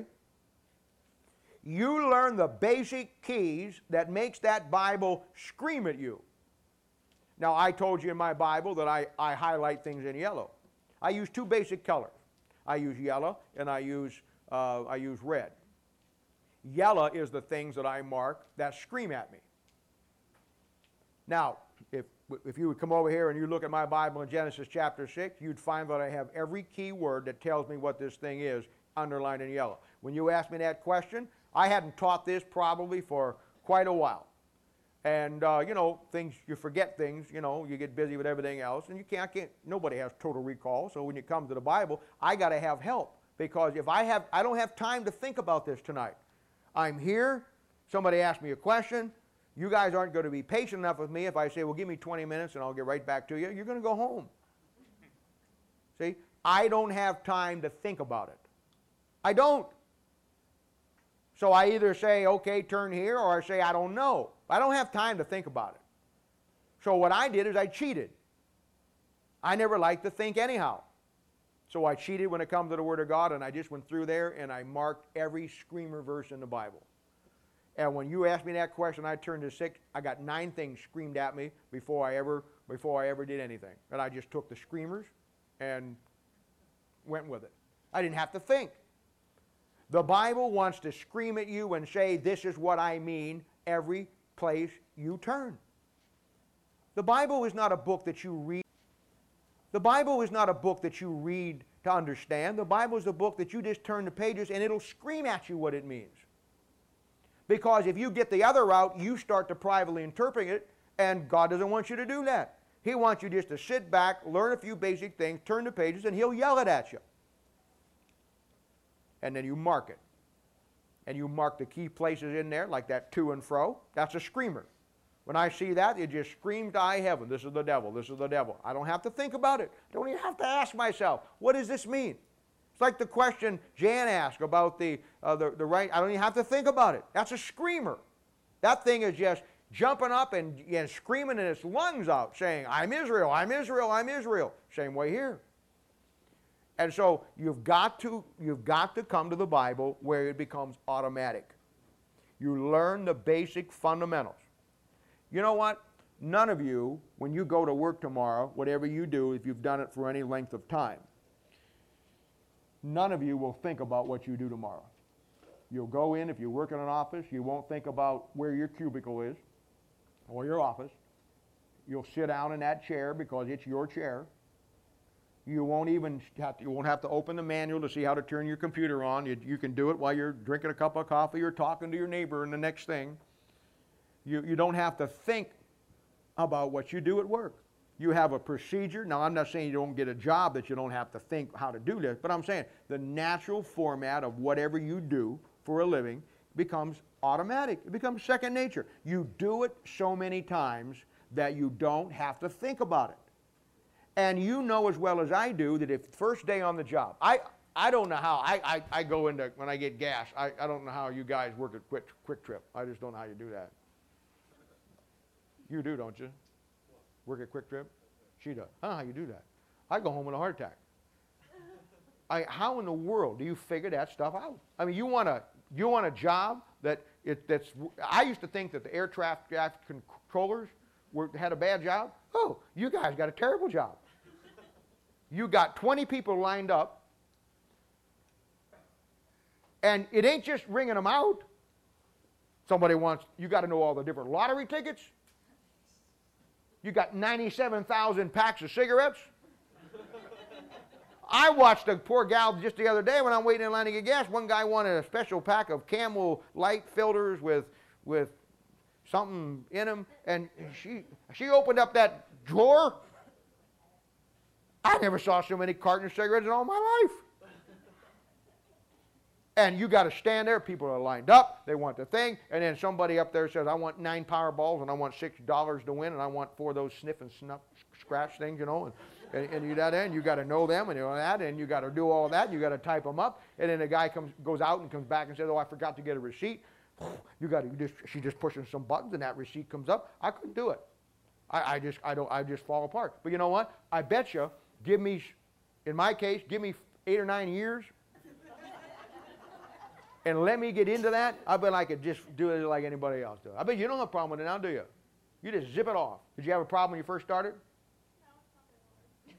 You learn the basic keys that makes that Bible scream at you. Now, I told you in my Bible that I, I highlight things in yellow. I use two basic colors. I use yellow and I use, uh, I use red. Yellow is the things that I mark that scream at me. Now, if, if you would come over here and you look at my Bible in Genesis chapter six, you'd find that I have every key word that tells me what this thing is underlined in yellow. When you ask me that question, I hadn't taught this probably for quite a while. And, uh, you know, things, you forget things, you know, you get busy with everything else, and you can't, I can't, nobody has total recall, so when you come to the Bible, I got to have help, because if I have, I don't have time to think about this tonight. I'm here, somebody asked me a question, you guys aren't going to be patient enough with me if I say, well, give me twenty minutes and I'll get right back to you. You're going to go home. See, I don't have time to think about it. I don't. So I either say, okay, turn here, or I say, I don't know. I don't have time to think about it. So what I did is I cheated. I never liked to think anyhow. So I cheated when it comes to the Word of God, and I just went through there and I marked every screamer verse in the Bible. And when you asked me that question, I turned to six, I got nine things screamed at me before I ever, before I ever did anything. And I just took the screamers and went with it. I didn't have to think. The Bible wants to scream at you and say, this is what I mean, every place you turn. The Bible is not a book that you read. The Bible is not a book that you read to understand. The Bible is a book that you just turn the pages and it'll scream at you what it means. Because if you get the other route, you start to privately interpret it, and God doesn't want you to do that. He wants you just to sit back, learn a few basic things, turn the pages, and He'll yell it at you. And then you mark it. And you mark the key places in there, like that to and fro. That's a screamer. When I see that, it just screams to high heaven. This is the devil. This is the devil. I don't have to think about it. I don't even have to ask myself, what does this mean? It's like the question Jan asked about the, uh, the, the right. I don't even have to think about it. That's a screamer. That thing is just jumping up and, and screaming in its lungs out, saying, I'm Israel, I'm Israel, I'm Israel. Same way here. And so you've got to, you've got to come to the Bible where it becomes automatic. You learn the basic fundamentals. You know what? None of you, when you go to work tomorrow, whatever you do, if you've done it for any length of time, none of you will think about what you do tomorrow. You'll go in, if you work in an office, you won't think about where your cubicle is or your office. You'll sit down in that chair because it's your chair. You won't even have to, you won't have to open the manual to see how to turn your computer on. You, you can do it while you're drinking a cup of coffee or talking to your neighbor in the next thing. You, you don't have to think about what you do at work. You have a procedure. Now, I'm not saying you don't get a job that you don't have to think how to do this, but I'm saying the natural format of whatever you do for a living becomes automatic. It becomes second nature. You do it so many times that you don't have to think about it. And you know as well as I do that if first day on the job, I, I don't know how, I, I, I go into, when I get gas, I, I don't know how you guys work at Quick, Quick Trip. I just don't know how you do that. You do, don't you? Work at Quick Trip? She does. I don't know how you do that. I go home with a heart attack. I, how in the world do you figure that stuff out? I mean, you want a, you want a job that it, that's, I used to think that the air traffic, traffic controllers were, had a bad job. Oh, you guys got a terrible job. You got twenty people lined up, and it ain't just ringing them out. Somebody wants, you got to know all the different lottery tickets. You got ninety-seven thousand packs of cigarettes. I watched a poor gal just the other day when I'm waiting in line to get gas. One guy wanted a special pack of Camel light filters with, with something in them, and she, she opened up that drawer. I never saw so many cartons of cigarettes in all my life. And you got to stand there. People are lined up. They want the thing. And then somebody up there says, I want nine Powerballs, and I want six dollars to win, and I want four of those sniff and snuff scratch things, you know. And, and, and you that end, you got to know them, and you know that, and you got to do all that. You got to type them up. And then the guy comes, goes out and comes back and says, oh, I forgot to get a receipt. You got to, you just, she's just pushing some buttons, and that receipt comes up. I couldn't do it. I, I just, I don't, I just fall apart. But you know what? I bet you, give me, in my case, give me eight or nine years, and let me get into that. I bet I could just do it like anybody else does. I bet you don't have a problem with it now, do you? You just zip it off. Did you have a problem when you first started?
No,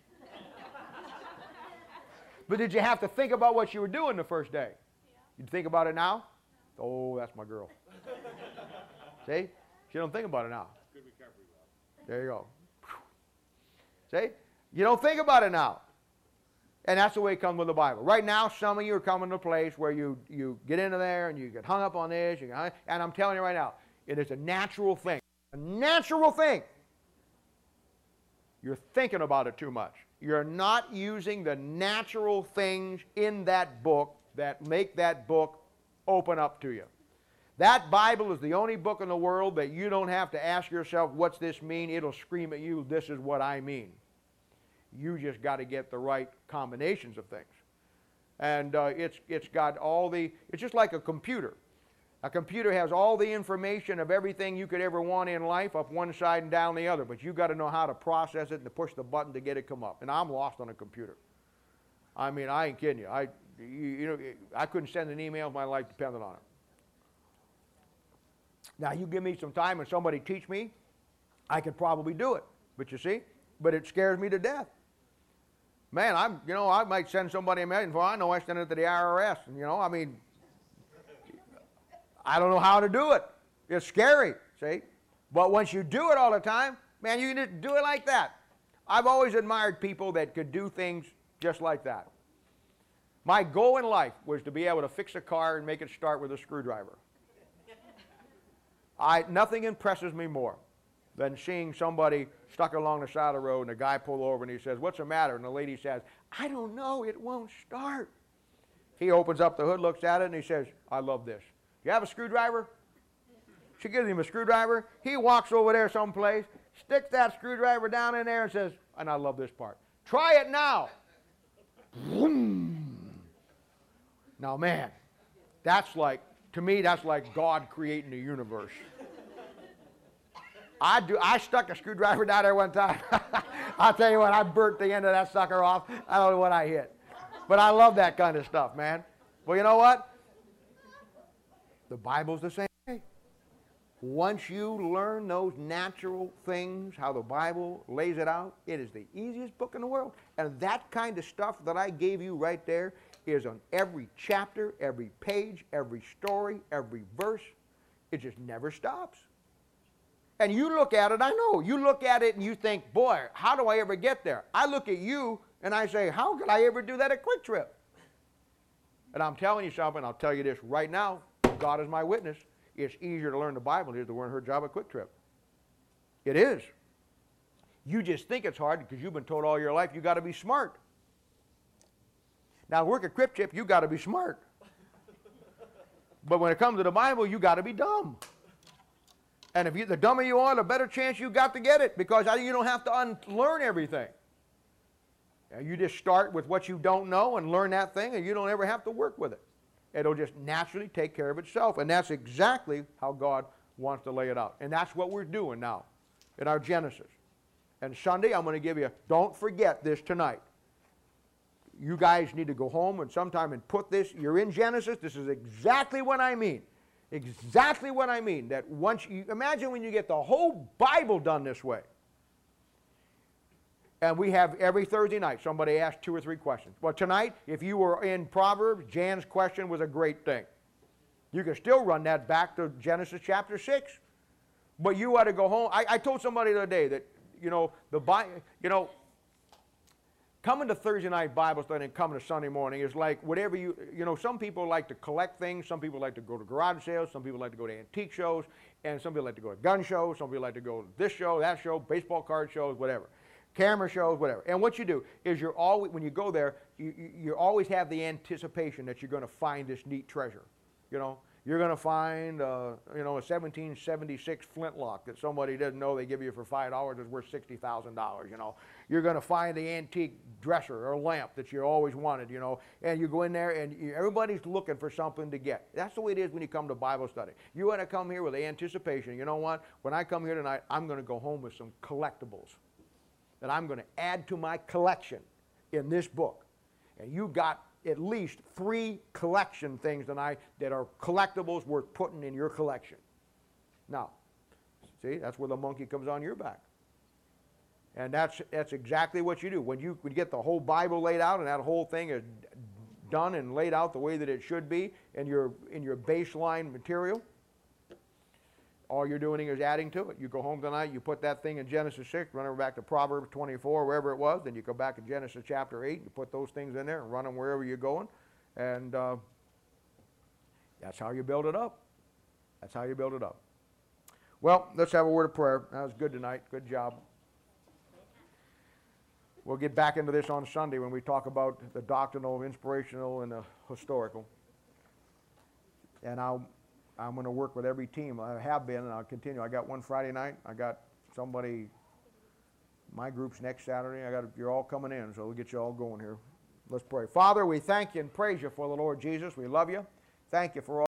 But did you have to think about what you were doing the first day?
Yeah.
You think about it now? Oh, that's my girl. See? She don't think about it now.
Good recovery, Rob.
There you go. See? You don't think about it now. And that's the way it comes with the Bible. Right now, some of you are coming to a place where you, you get into there and you get hung up on this. You get, and I'm telling you right now, it is a natural thing. A natural thing. You're thinking about it too much. You're not using the natural things in that book that make that book open up to you. That Bible is the only book in the world that you don't have to ask yourself, what's this mean? It'll scream at you, this is what I mean. You just got to get the right combinations of things. And uh, it's, it's got all the, it's just like a computer. A computer has all the information of everything you could ever want in life up one side and down the other, but you got to know how to process it and to push the button to get it come up. And I'm lost on a computer. I mean, I ain't kidding you. I, you, you know, I couldn't send an email if my life depended on it. Now, you give me some time and somebody teach me, I could probably do it. But you see, but it scares me to death. Man, I'm, you know, I might send somebody a message, for I know I send it to the I R S. And, you know, I mean, I don't know how to do it. It's scary, see? But once you do it all the time, man, you can just do it like that. I've always admired people that could do things just like that. My goal in life was to be able to fix a car and make it start with a screwdriver. I, nothing impresses me more than seeing somebody stuck along the side of the road and a guy pull over and he says, what's the matter? And the lady says, I don't know, it won't start. He opens up the hood, looks at it, and he says, I love this. You have a screwdriver? She gives him a screwdriver. He walks over there someplace, sticks that screwdriver down in there and says, and I love this part, try it now. Now, man, that's like, to me, that's like God creating the universe. I do. I stuck a screwdriver down there one time. I'll tell you what, I burnt the end of that sucker off. I don't know what I hit. But I love that kind of stuff, man. Well, you know what? The Bible's the same way. Once you learn those natural things, how the Bible lays it out, it is the easiest book in the world. And that kind of stuff that I gave you right there is on every chapter, every page, every story, every verse. It just never stops. And you look at it, I know, you look at it and you think, boy, how do I ever get there? I look at you And I say, how could I ever do that at Quick Trip? And I'm telling you something, I'll tell you this right now, God is my witness. It's easier to learn the Bible than it is to learn her job at Quick Trip. It is. You just think it's hard because you've been told all your life you got to be smart. Now, work at Quick Trip, you got to be smart. But when it comes to the Bible, you got to be dumb. And if you, the dumber you are, the better chance you got to get it, because you don't have to unlearn everything. Now, you just start with what you don't know and learn that thing, and you don't ever have to work with it. It'll just naturally take care of itself. And that's exactly how God wants to lay it out. And that's what we're doing now in our Genesis. And Sunday, I'm going to give you, don't forget this tonight. You guys need to go home and sometime and put this, you're in Genesis, this is exactly what I mean. Exactly what I mean. That once you, imagine when you get the whole Bible done this way. And we have every Thursday night, somebody asks two or three questions. Well, tonight, if you were in Proverbs, Jan's question was a great thing. You can still run that back to Genesis chapter six. But you ought to go home. I, I told somebody the other day that, you know, the Bible, you know, coming to Thursday night Bible study and coming to Sunday morning is like whatever you, you know, some people like to collect things, some people like to go to garage sales, some people like to go to antique shows, and some people like to go to gun shows, some people like to go to this show, that show, baseball card shows, whatever. Camera shows, whatever. And what you do is you're always, when you go there, you, you, you always have the anticipation that you're going to find this neat treasure, you know. You're going to find, uh, you know, a seventeen seventy-six flintlock that somebody doesn't know they give you for five dollars is worth sixty thousand dollars, you know. You're going to find the antique dresser or lamp that you always wanted, you know. And you go in there and you, everybody's looking for something to get. That's the way it is when you come to Bible study. You want to come here with the anticipation. You know what? When I come here tonight, I'm going to go home with some collectibles that I'm going to add to my collection in this book. And you got at least three collection things tonight that are collectibles worth putting in your collection. Now, see, that's where the monkey comes on your back. And that's, that's exactly what you do. When you, when you get the whole Bible laid out and that whole thing is done and laid out the way that it should be in your, in your baseline material, all you're doing is adding to it. You go home tonight, you put that thing in Genesis six, run over back to Proverbs twenty-four, wherever it was, then you go back to Genesis chapter eight, you put those things in there and run them wherever you're going. And uh, that's how you build it up. That's how you build it up. Well, let's have a word of prayer. That was good tonight. Good job. We'll get back into this on Sunday when we talk about the doctrinal, inspirational, and the historical. And I'll... I'm going to work with every team. I have been, and I'll continue. I got one Friday night. I got somebody, my group's next Saturday. I got, you're all coming in, so we'll get you all going here. Let's pray. Father, we thank you and praise you for the Lord Jesus. We love you. Thank you for all.